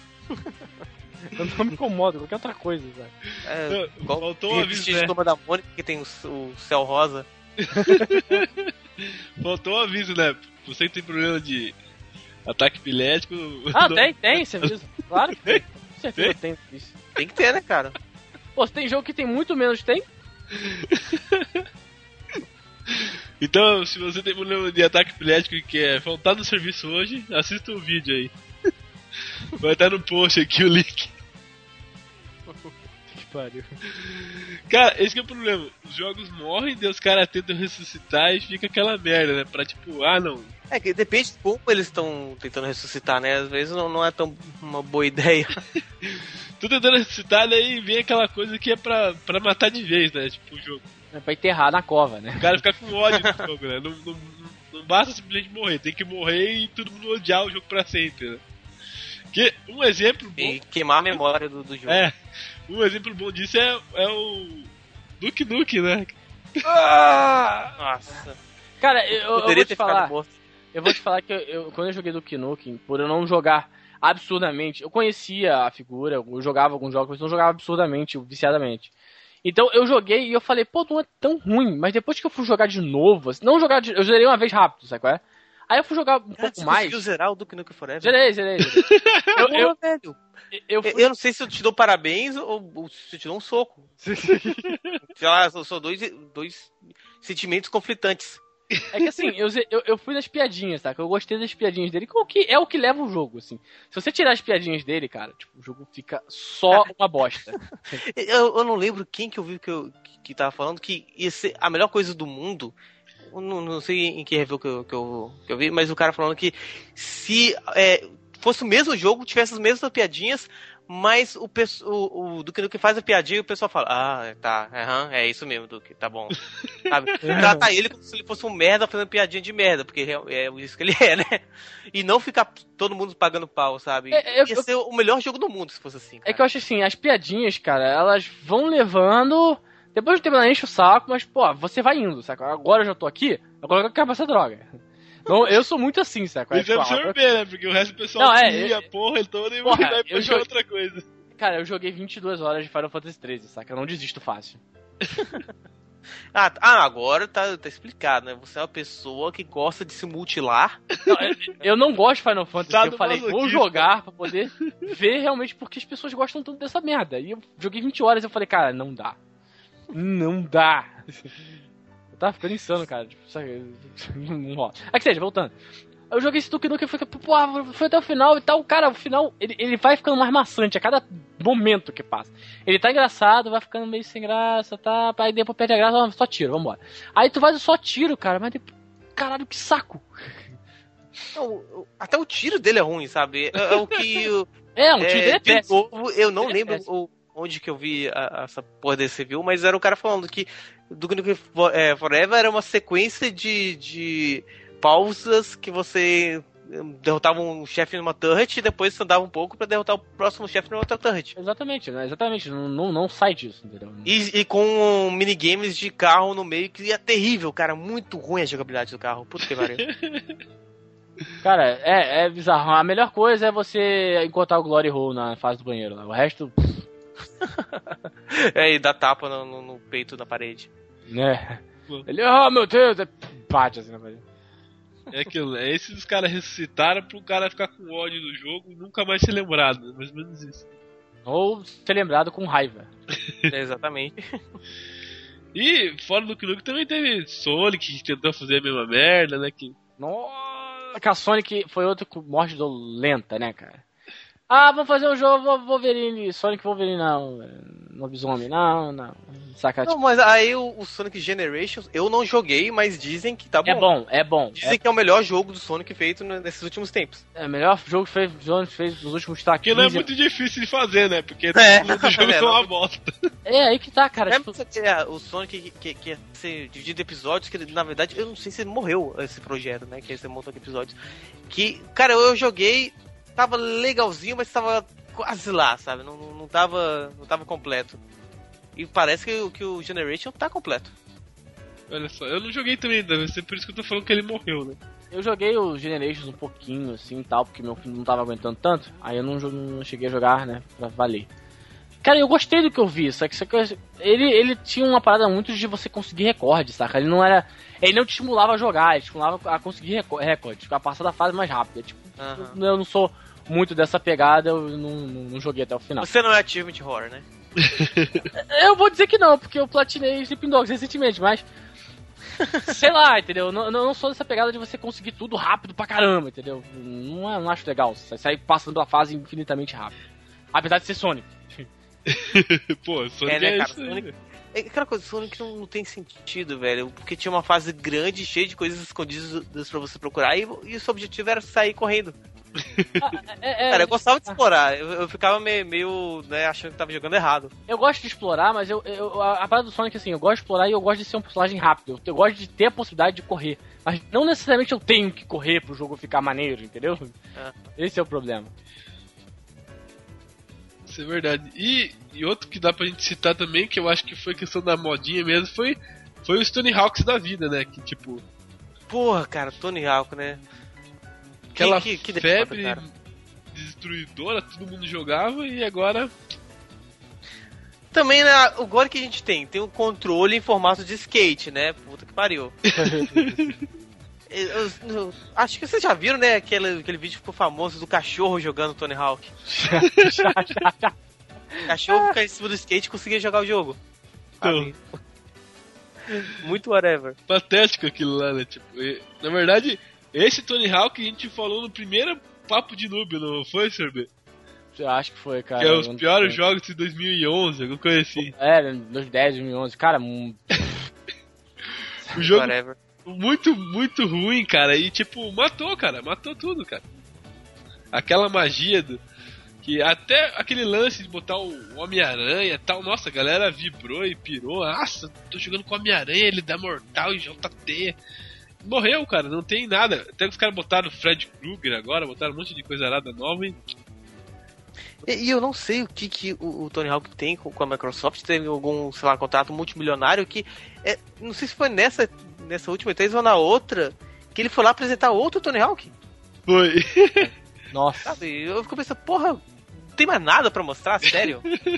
Eu não me incomodo, qualquer outra coisa, sabe? Faltou um aviso, né? De Turma da Mônica, que tem o céu rosa. Faltou um aviso, né? Você que tem problema de ataque epilético... Tem esse aviso. Claro que tem. Com certeza tem isso. Tem que ter, né, cara? Pô, se tem jogo que tem muito menos, tem? Então, se você tem problema de ataque epilético e quer faltar no serviço hoje, assista o vídeo aí. Vai estar no post aqui o link. Que pariu. Cara, esse que é o problema. Os jogos morrem, daí os caras tentam ressuscitar e fica aquela merda, né? Pra tipo, não. Que depende de como eles estão tentando ressuscitar, né? Às vezes não é tão uma boa ideia. Tô tentando ressuscitar, daí vem aquela coisa que é pra matar de vez, né? Tipo, o jogo. É pra enterrar na cova, né? O cara fica com ódio do jogo, né? Não basta simplesmente morrer, tem que morrer e todo mundo odiar o jogo pra sempre, né? Que um exemplo bom... E queimar a memória do jogo. Um exemplo bom disso é o Duke Nukem, né? Nossa. Cara, eu vou te falar. Morto. Eu vou te falar que quando eu joguei Duke Nukem, por eu não jogar absurdamente, eu conhecia a figura, eu jogava alguns jogos, mas não jogava absurdamente, viciadamente. Então eu joguei e eu falei, não é tão ruim, mas depois que eu fui jogar de novo, eu zerei uma vez rápido, sabe qual é? Aí eu fui jogar um pouco mais. Você conseguiu zerar o Duke Nukem Forever? Zerei. Velho. Eu não sei se eu te dou parabéns ou se eu te dou um soco. Sei lá, são dois sentimentos conflitantes. É que assim, eu fui nas piadinhas, tá? Que eu gostei das piadinhas dele, que é o que leva o jogo, assim. Se você tirar as piadinhas dele, cara, tipo, o jogo fica só uma bosta. Eu não lembro quem que eu vi que tava falando que ia ser a melhor coisa do mundo. Não sei em que review que eu vi, mas o cara falando que se fosse o mesmo jogo, tivesse as mesmas piadinhas, mas o Duke Nukem faz a piadinha e o pessoal fala, tá, é isso mesmo, Duke, tá bom. Sabe? Tratar ele como se ele fosse um merda fazendo piadinha de merda, porque é isso que ele é, né? E não ficar todo mundo pagando pau, sabe? Ia ser o melhor jogo do mundo se fosse assim, cara. É que eu acho assim, as piadinhas, cara, elas vão levando... Depois do tempo ela enche o saco, mas, pô, você vai indo, saca? Agora eu já tô aqui, agora eu quero essa droga. Então, eu sou muito assim, saca? Isso é absorver, né? Porque o resto do pessoal a porra toda e vai puxar outra coisa. Cara, eu joguei 22 horas de Final Fantasy XIII, saca? Eu não desisto fácil. Agora tá explicado, né? Você é uma pessoa que gosta de se mutilar. Não, eu não gosto de Final Fantasy, Tá eu falei, vou jogar pra poder ver realmente porque as pessoas gostam tanto dessa merda. E eu joguei 20 horas e eu falei, cara, não dá. Não dá. Eu tava ficando insano, cara. Tipo, não rola. Que seja, voltando. Eu joguei esse Duke Nukem e falei, pô, foi até o final e tal. Cara, o final, ele vai ficando mais maçante a cada momento que passa. Ele tá engraçado, vai ficando meio sem graça, tá? Aí depois perde a graça, só tiro, vambora. Aí tu faz só tiro, cara, mas depois, caralho, que saco. Não, até o tiro dele é ruim, sabe? É o que... o tiro dele é péssimo. Novo, eu não lembro onde que eu vi essa porra desse review, mas era um cara falando que Duke Nukem Forever era uma sequência de pausas que você derrotava um chefe numa turret e depois você andava um pouco pra derrotar o próximo chefe numa outra turret. Exatamente. Não sai disso, entendeu? E com minigames de carro no meio, que é terrível, cara. Muito ruim a jogabilidade do carro. Puta que pariu. Cara, é bizarro. A melhor coisa é você encontrar o Glory Hole na fase do banheiro lá. O resto... e dá tapa no peito da parede. Né? Ele, meu Deus, bate assim na parede. É aquilo, esses os caras ressuscitaram pro cara ficar com ódio do jogo e nunca mais ser lembrado, né? Mais ou menos isso. Ou ser lembrado com raiva. Exatamente. E fora do Duke também teve Sonic que tentou fazer a mesma merda, né? Nossa, que a Sonic foi outra morte lenta, né, cara? Vamos fazer um jogo Wolverine, Sonic Wolverine não, lobisomem, não, saca? Não, mas aí o Sonic Generations, eu não joguei, mas dizem que tá bom. É bom. Dizem que é o melhor jogo do Sonic feito nesses últimos tempos. É o melhor jogo que o Sonic fez nos últimos 15 Que não é muito difícil de fazer, né? Porque o jogo é uma bosta. É aí que tá, cara. O Sonic que ia ser dividido em episódios, que na verdade, eu não sei se ele morreu, esse projeto, né? Que ia ser um montão de episódios. Que, cara, eu joguei... Tava legalzinho, mas tava quase lá, sabe? Não tava completo. E parece que o Generation tá completo. Olha só, eu não joguei também, deve ser por isso que eu tô falando que ele morreu, né? Eu joguei o Generations um pouquinho, assim, e tal, porque meu filho não tava aguentando tanto. Aí eu não cheguei a jogar, né, pra valer. Cara, eu gostei do que eu vi, só que ele tinha uma parada muito de você conseguir recorde, saca? Ele não te estimulava a jogar, ele te estimulava a conseguir recorde, a passar da fase mais rápida. Tipo, eu não sou muito dessa pegada, eu não joguei até o final. Você não é Achievement Horror, né? Eu vou dizer que não, porque eu platinei Sleeping Dogs recentemente, mas... sei lá, entendeu? Não sou dessa pegada de você conseguir tudo rápido pra caramba, entendeu? Não acho legal, você sair passando pela fase infinitamente rápido. Apesar de ser Sonic. Pô, Sonic né, cara? isso, Sonic... Aquela coisa, Sonic não tem sentido, velho. Porque tinha uma fase grande, cheia de coisas escondidas pra você procurar. E o seu objetivo era sair correndo. Cara, eu gostava de explorar. Eu ficava meio né, achando que tava jogando errado. Eu gosto de explorar, mas a parada do Sonic, assim, eu gosto de explorar e eu gosto de ser um personagem rápido. Eu gosto de ter a possibilidade de correr. Mas não necessariamente eu tenho que correr pro jogo ficar maneiro, entendeu? Esse é o problema. Isso é verdade. E outro que dá pra gente citar também, que eu acho que foi questão da modinha mesmo, foi os Tony Hawks da vida, né? Que tipo... Porra, cara, Tony Hawk, né? Aquela que febre cara. destruidora, todo mundo jogava e agora... Também, né, o gore que a gente tem um controle em formato de skate, né? Puta que pariu. Eu acho que vocês já viram, né, aquele vídeo que ficou famoso do cachorro jogando Tony Hawk. O cachorro ficar em cima do skate e conseguia jogar o jogo. Muito whatever. Patético aquilo lá, né? Tipo, na verdade, esse Tony Hawk a gente falou no primeiro papo de noob, não foi, Sr. B? Eu acho que foi, cara. Que é os piores jogos de 2011, alguma coisa assim. 2010, 2011. Cara, o jogo... Whatever. Muito, muito ruim, cara. E tipo, matou tudo, cara. aquela magia que até aquele lance de botar o Homem-Aranha e tal, nossa, a galera vibrou e pirou. Nossa, tô jogando com o Homem-Aranha, ele dá mortal e JT. Morreu, cara, não tem nada. Até que os caras botaram o Fred Krueger agora, botaram um monte de coisa arada nova E eu não sei o que o Tony Hawk tem com a Microsoft, teve algum, sei lá, contrato multimilionário que... não sei se foi nessa última E3 ou na outra, que ele foi lá apresentar outro Tony Hawk. Foi. Nossa. Sabe, eu fico pensando, porra, não tem mais nada pra mostrar, sério?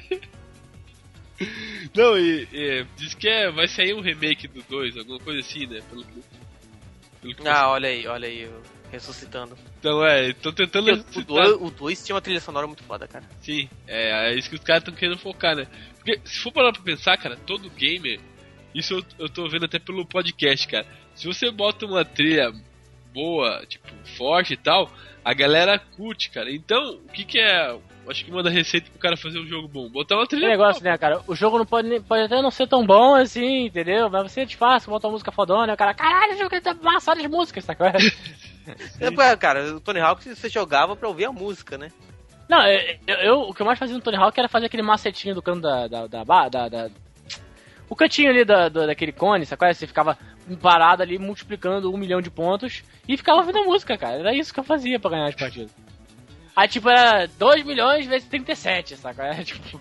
Não, diz que vai sair um remake do 2, alguma coisa assim, né? Pelo que Olha aí, eu ressuscitando. Então estão tentando... O 2 tinha uma trilha sonora muito foda, cara. Sim, é isso que os caras estão querendo focar, né? Porque se for parar pra pensar, cara, todo gamer, isso eu tô vendo até pelo podcast, cara. Se você bota uma trilha boa, tipo, forte e tal, a galera curte, cara. Então, o que é... Acho que uma da receita pro cara fazer um jogo bom, botar uma trilha... É negócio, né, cara? O jogo não pode até não ser tão bom assim, entendeu? Mas você é fácil, botar uma música fodona, o cara, caralho, o jogo tá amassado de músicas, sacou? Cara, o Tony Hawk você jogava pra ouvir a música, né? Não, o que eu mais fazia no Tony Hawk era fazer aquele macetinho do canto o cantinho ali daquele cone, sacou? Você ficava parado ali multiplicando 1 milhão de pontos e ficava ouvindo a música, cara. Era isso que eu fazia pra ganhar as partidas. Aí, tipo, era 2 milhões vezes 37, saca? Era, tipo...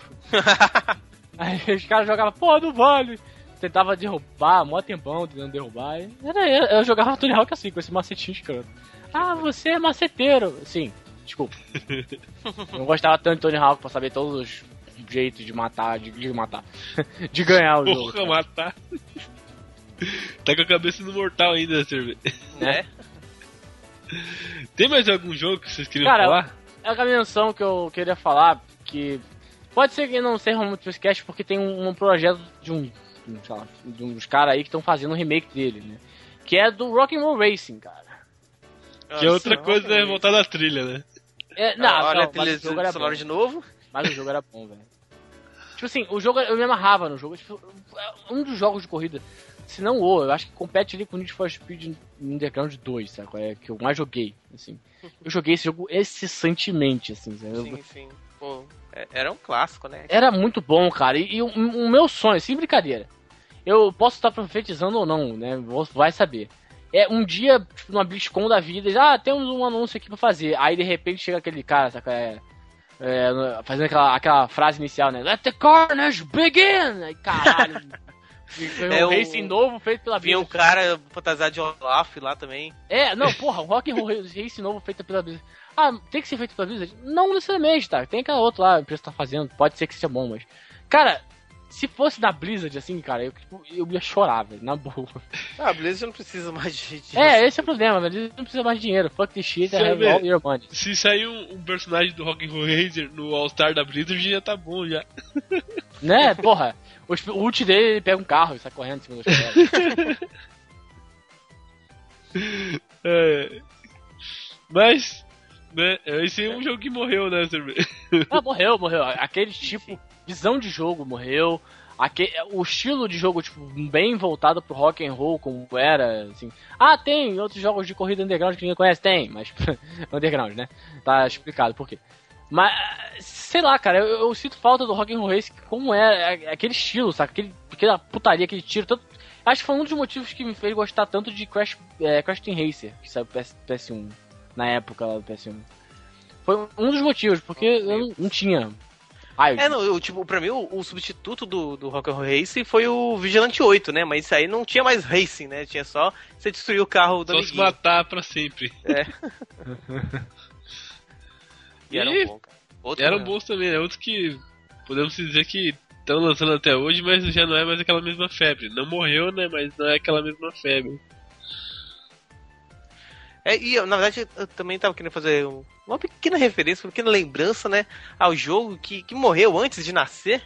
Aí os caras jogavam, pô, não vale. Tentava derrubar, mó tempão tentando derrubar. Eu jogava Tony Hawk assim, com esse macetinho escroto. Ah, você é maceteiro. Sim, desculpa. Eu não gostava tanto de Tony Hawk pra saber todos os jeitos de matar, de matar. De ganhar o jogo. Porra, matar. Tá com a cabeça no mortal ainda, cerveja. Né? Tem mais algum jogo que vocês queriam Cara, falar? É a menção que eu queria falar, que pode ser que não seja muito podcast, porque tem um projeto de uns caras aí que estão fazendo um remake dele, né? Que é do Rock'n'Roll Racing, cara. Que é outra coisa, né? Voltar na trilha, né? Olha a mas trilha o jogo era sonora bom. de novo. Mas o jogo era bom, velho. Tipo assim, o jogo, eu me amarrava no jogo. Tipo, um dos jogos de corrida, se não eu acho que compete ali com o Need for Speed Underground 2, sabe? É que eu mais joguei, assim. Eu joguei esse jogo incessantemente, assim. Sabe? Sim. Pô, era um clássico, né? Era muito bom, cara. E o meu sonho, sem brincadeira, eu posso estar profetizando ou não, né? Vai saber. É um dia, tipo, numa BlizzCon da vida, temos um anúncio aqui pra fazer. Aí de repente chega aquele cara, saca? Fazendo aquela frase inicial, né? Let the carnage begin! Aí, caralho. Um racing novo feito pela Blizzard. Vinha um cara fantasiado de Olaf lá também. O Rock'n'Roll Racing novo feito pela Blizzard. Tem que ser feito pela Blizzard? Não necessariamente, tá? Tem aquela outra lá, a empresa tá fazendo, pode ser que seja bom, mas... Cara, se fosse da Blizzard, assim, cara, eu ia chorar, velho, na boa. A Blizzard não precisa mais de esse é o problema, a Blizzard não precisa mais de dinheiro. Fuck this shit, I have all your money. Se sair um personagem do Rock'n'Roll Racer no All-Star da Blizzard, já tá bom, já. Né, porra, o ult dele, ele pega um carro e sai correndo em cima dos caras. Mas, né, esse é um jogo que morreu, né, cerveja? Morreu. Aquele tipo, visão de jogo morreu. O estilo de jogo, tipo, bem voltado pro rock and roll, como era, assim. Tem outros jogos de corrida underground que ninguém conhece? Tem, mas underground, né? Tá explicado por quê. Mas, sei lá, cara, eu sinto falta do Rock'n'Roll Racing, como é aquele estilo, sabe? Aquela putaria, aquele tiro. Acho que foi um dos motivos que me fez gostar tanto de Crash Team Racer, que saiu PS1, na época lá do PS1. Foi um dos motivos, porque eu não tinha. Pra mim, o substituto do Rock'n'Roll Racing foi o Vigilante 8, né? Mas isso aí não tinha mais racing, né? Tinha só você destruir o carro do amiguinho. Só se matar pra sempre. E eram bons, cara. Eram bons também, né? Outros que podemos dizer que estão lançando até hoje, mas já não é mais aquela mesma febre. Não morreu, né? Mas não é aquela mesma febre. E na verdade eu também tava querendo fazer uma pequena referência, uma pequena lembrança, né? Ao jogo que morreu antes de nascer.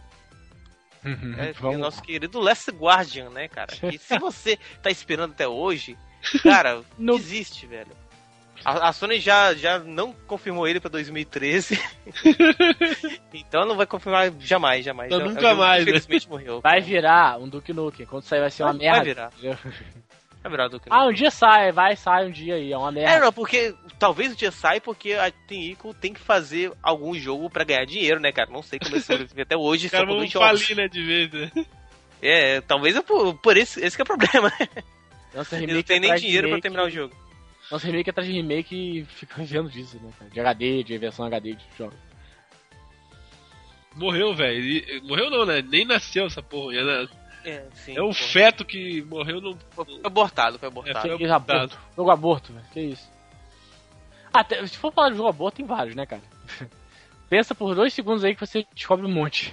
O nosso querido Last Guardian, né, cara? Que se você tá esperando até hoje, cara, não desiste, velho. A Sony já não confirmou ele pra 2013. Então não vai confirmar jamais. Então nunca mais, infelizmente morreu. Vai virar um Duke Nukem. Quando sair vai ser uma merda. Vai virar. É melhor do que Um dia sai um dia aí, é uma merda. não, porque talvez o dia sai porque a Team Ico tem que fazer algum jogo pra ganhar dinheiro, né, cara? Não sei como eles sobreviver até hoje. Os caras vão falir, né, de vez, né? Talvez por esse que é o problema, né? Nossa, Eles não tem nem dinheiro pra terminar o jogo. Nossa, remake atrás de remake e fica vivendo disso, né, cara? De HD, de versão HD de jogo. Morreu, velho. Morreu não, né? Nem nasceu essa porra. Sim. É um feto que morreu no... Foi abortado. Foi Que aborto. Jogo aborto, velho. Que isso? Se for falar de jogo aborto, tem vários, né, cara? Pensa por 2 segundos aí que você descobre um monte.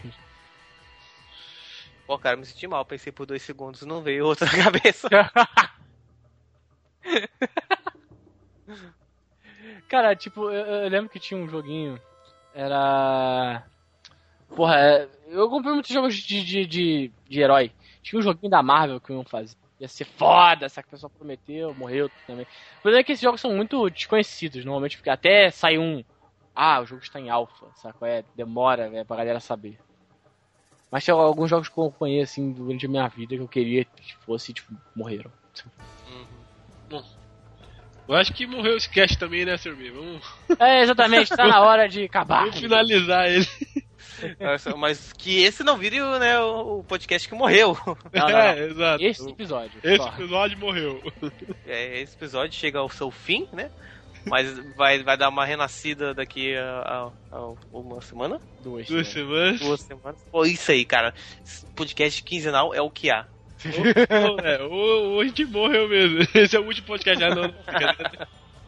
Pô, cara, me senti mal. Pensei por 2 segundos, não veio outra na cabeça. Cara, tipo, eu lembro que tinha um joguinho. Era... Porra, eu comprei muitos jogos de herói. Tinha um joguinho da Marvel que iam fazer. Ia ser foda, só que a pessoa prometeu, morreu também. O problema é que esses jogos são muito desconhecidos, normalmente, porque até sai o jogo está em alpha, sabe? Demora, pra galera saber. Mas tem alguns jogos que eu conheço, assim, durante a minha vida, que eu queria que fosse, tipo, morreram. Bom, eu acho que morreu esse cast também, né, Sr. B? Vamos... Exatamente, tá na hora de acabar. Vamos finalizar ele. Mas que esse não vire, né, o podcast que morreu. Não. Exato. Esse episódio morreu. Esse episódio chega ao seu fim, né? Mas vai dar uma renascida daqui a uma semana? 2 semanas. 2 semanas. Pô, isso aí, cara. Esse podcast quinzenal é o que há. Ou a gente morreu mesmo. Esse é o último podcast. Não, brincadeira.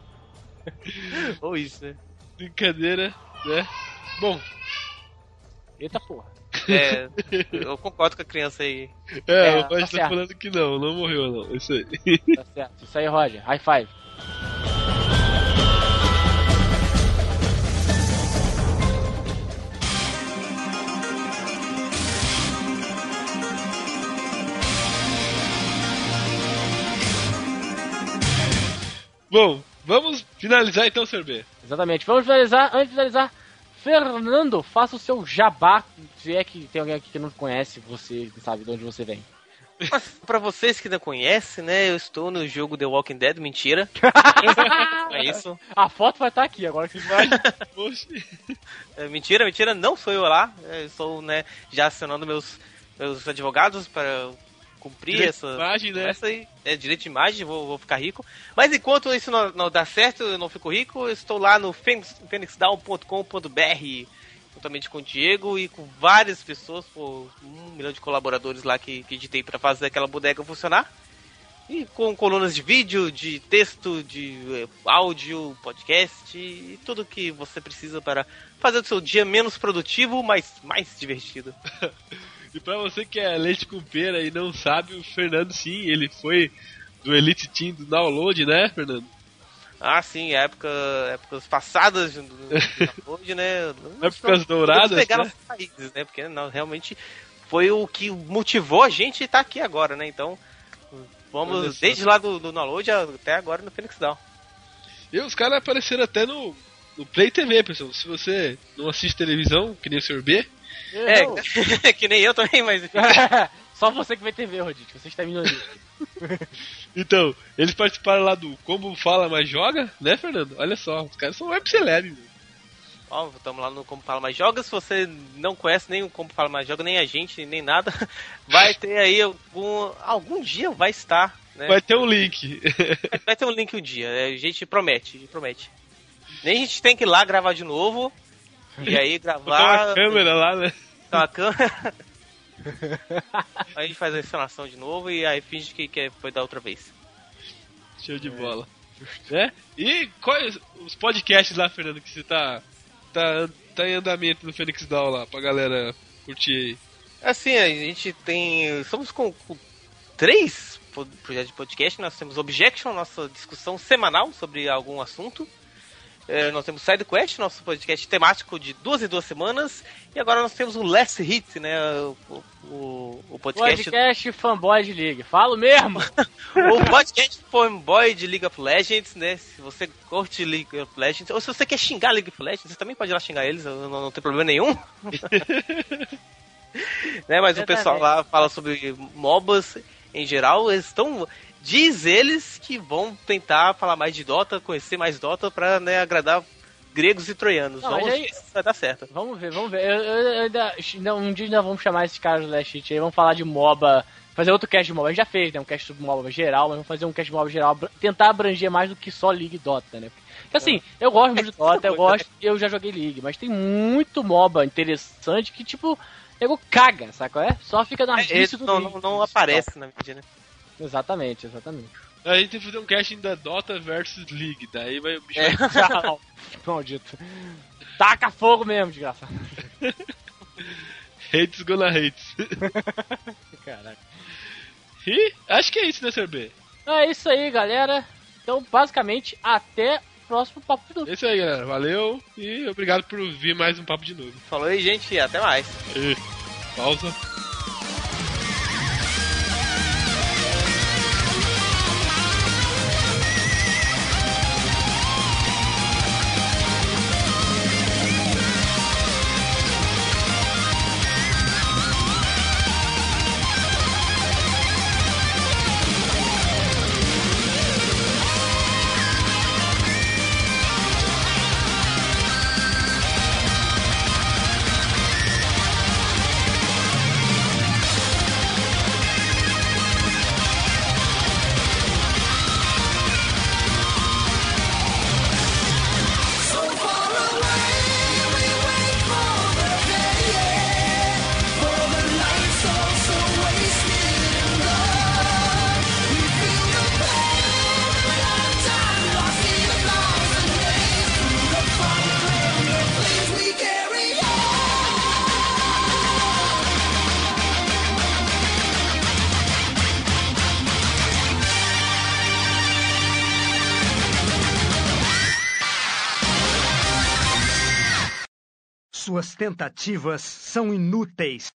Ou isso, né? Brincadeira, né? Bom. Eita porra. Eu concordo com a criança aí. O Roger tá falando que não morreu não. Isso aí. Tá certo. Isso aí, Roger. High five. Bom, vamos finalizar então, Sr. B. Exatamente. Vamos finalizar. Antes de finalizar, Fernando, faça o seu jabá. Se é que tem alguém aqui que não conhece você, não sabe de onde você vem. Mas, pra vocês que não conhecem, né, eu estou no jogo The Walking Dead, mentira. É isso. A foto vai estar aqui, agora que vai. Mentira, não sou eu lá. Eu estou, né, já acionando meus advogados para cumprir direito imagem, né? essa aí. Direito de imagem, vou ficar rico. Mas enquanto isso não dá certo, eu não fico rico, eu estou lá no phoenixdown.com.br, juntamente com o Diego e com várias pessoas, por 1 milhão de colaboradores lá que editei para fazer aquela bodega funcionar. E com colunas de vídeo, de texto, de áudio, podcast e tudo que você precisa para fazer o seu dia menos produtivo, mas mais divertido. E pra você que é leite com pera e não sabe, o Fernando sim, ele foi do Elite Team do Download, né, Fernando? Ah, sim, épocas passadas do Download, né? Épocas douradas, pegar né? nossas raízes, né? Porque não, realmente foi o que motivou a gente a estar aqui agora, né? Então, vamos desde lá do Download até agora no Phoenix Down. E os caras apareceram até no Play TV, pessoal. Se você não assiste televisão, que nem o Sr. B... que nem eu também, mas... Só você que vai TV, Rodite, você está minoria. Então, eles participaram lá do Como Fala Mais Joga, né, Fernando? Olha só, os caras são web celeb. Ó, estamos lá no Como Fala Mais Joga. Se você não conhece nem o Como Fala Mais Joga, nem a gente, nem nada, vai ter aí algum dia vai estar, né? Vai ter um link. Vai ter um link um dia, a gente promete. Nem a gente tem que ir lá gravar de novo, e aí gravar... Com a câmera lá, né? Com a câmera... Aí a gente faz a instalação de novo e aí finge que foi da outra vez. Show de bola. Né? E quais os podcasts lá, Fernando, que você tá em andamento no Phoenix Down lá, pra galera curtir aí? Assim, a gente tem... Somos com 3 projetos de podcast. Nós temos Objection, nossa discussão semanal sobre algum assunto. Nós temos SideQuest, nosso podcast temático de 2 em 2 semanas. E agora nós temos o Last Hit, né? O podcast fanboy de League. Falo mesmo! O podcast fanboy de League of Legends, né? Se você curte League of Legends, ou se você quer xingar League of Legends, você também pode ir lá xingar eles, não tem problema nenhum. Né? Mas o pessoal lá fala sobre MOBAs em geral. Eles estão Diz eles que vão tentar falar mais de Dota, conhecer mais Dota pra, né, agradar gregos e troianos. Não, vamos mas aí- ver se vai dar certo. Vamos ver. Um dia ainda vamos chamar esses caras do Last Hit aí, vamos falar de MOBA, fazer outro cast de MOBA. A gente já fez, né, um cast sobre MOBA geral, mas vamos fazer um cast de MOBA geral, tentar abranger mais do que só League e Dota, né? Porque, assim, eu gosto muito de Dota, eu já joguei League, mas tem muito MOBA interessante que, tipo, nego caga, saca? Só fica na Ele vista do League. não aparece na mídia, né? Exatamente. A gente tem que fazer um casting da Dota versus League, daí vai o bicho. Tchau. Maldito. Taca fogo mesmo, desgraçado. Hates gonna hates. Caraca. E acho que é isso, né, CB? É isso aí, galera. Então, basicamente, até o próximo Papo de Noob. É isso aí, galera. Valeu e obrigado por ouvir mais um Papo de Noob. Falou aí, gente, até mais. E pausa. Suas tentativas são inúteis.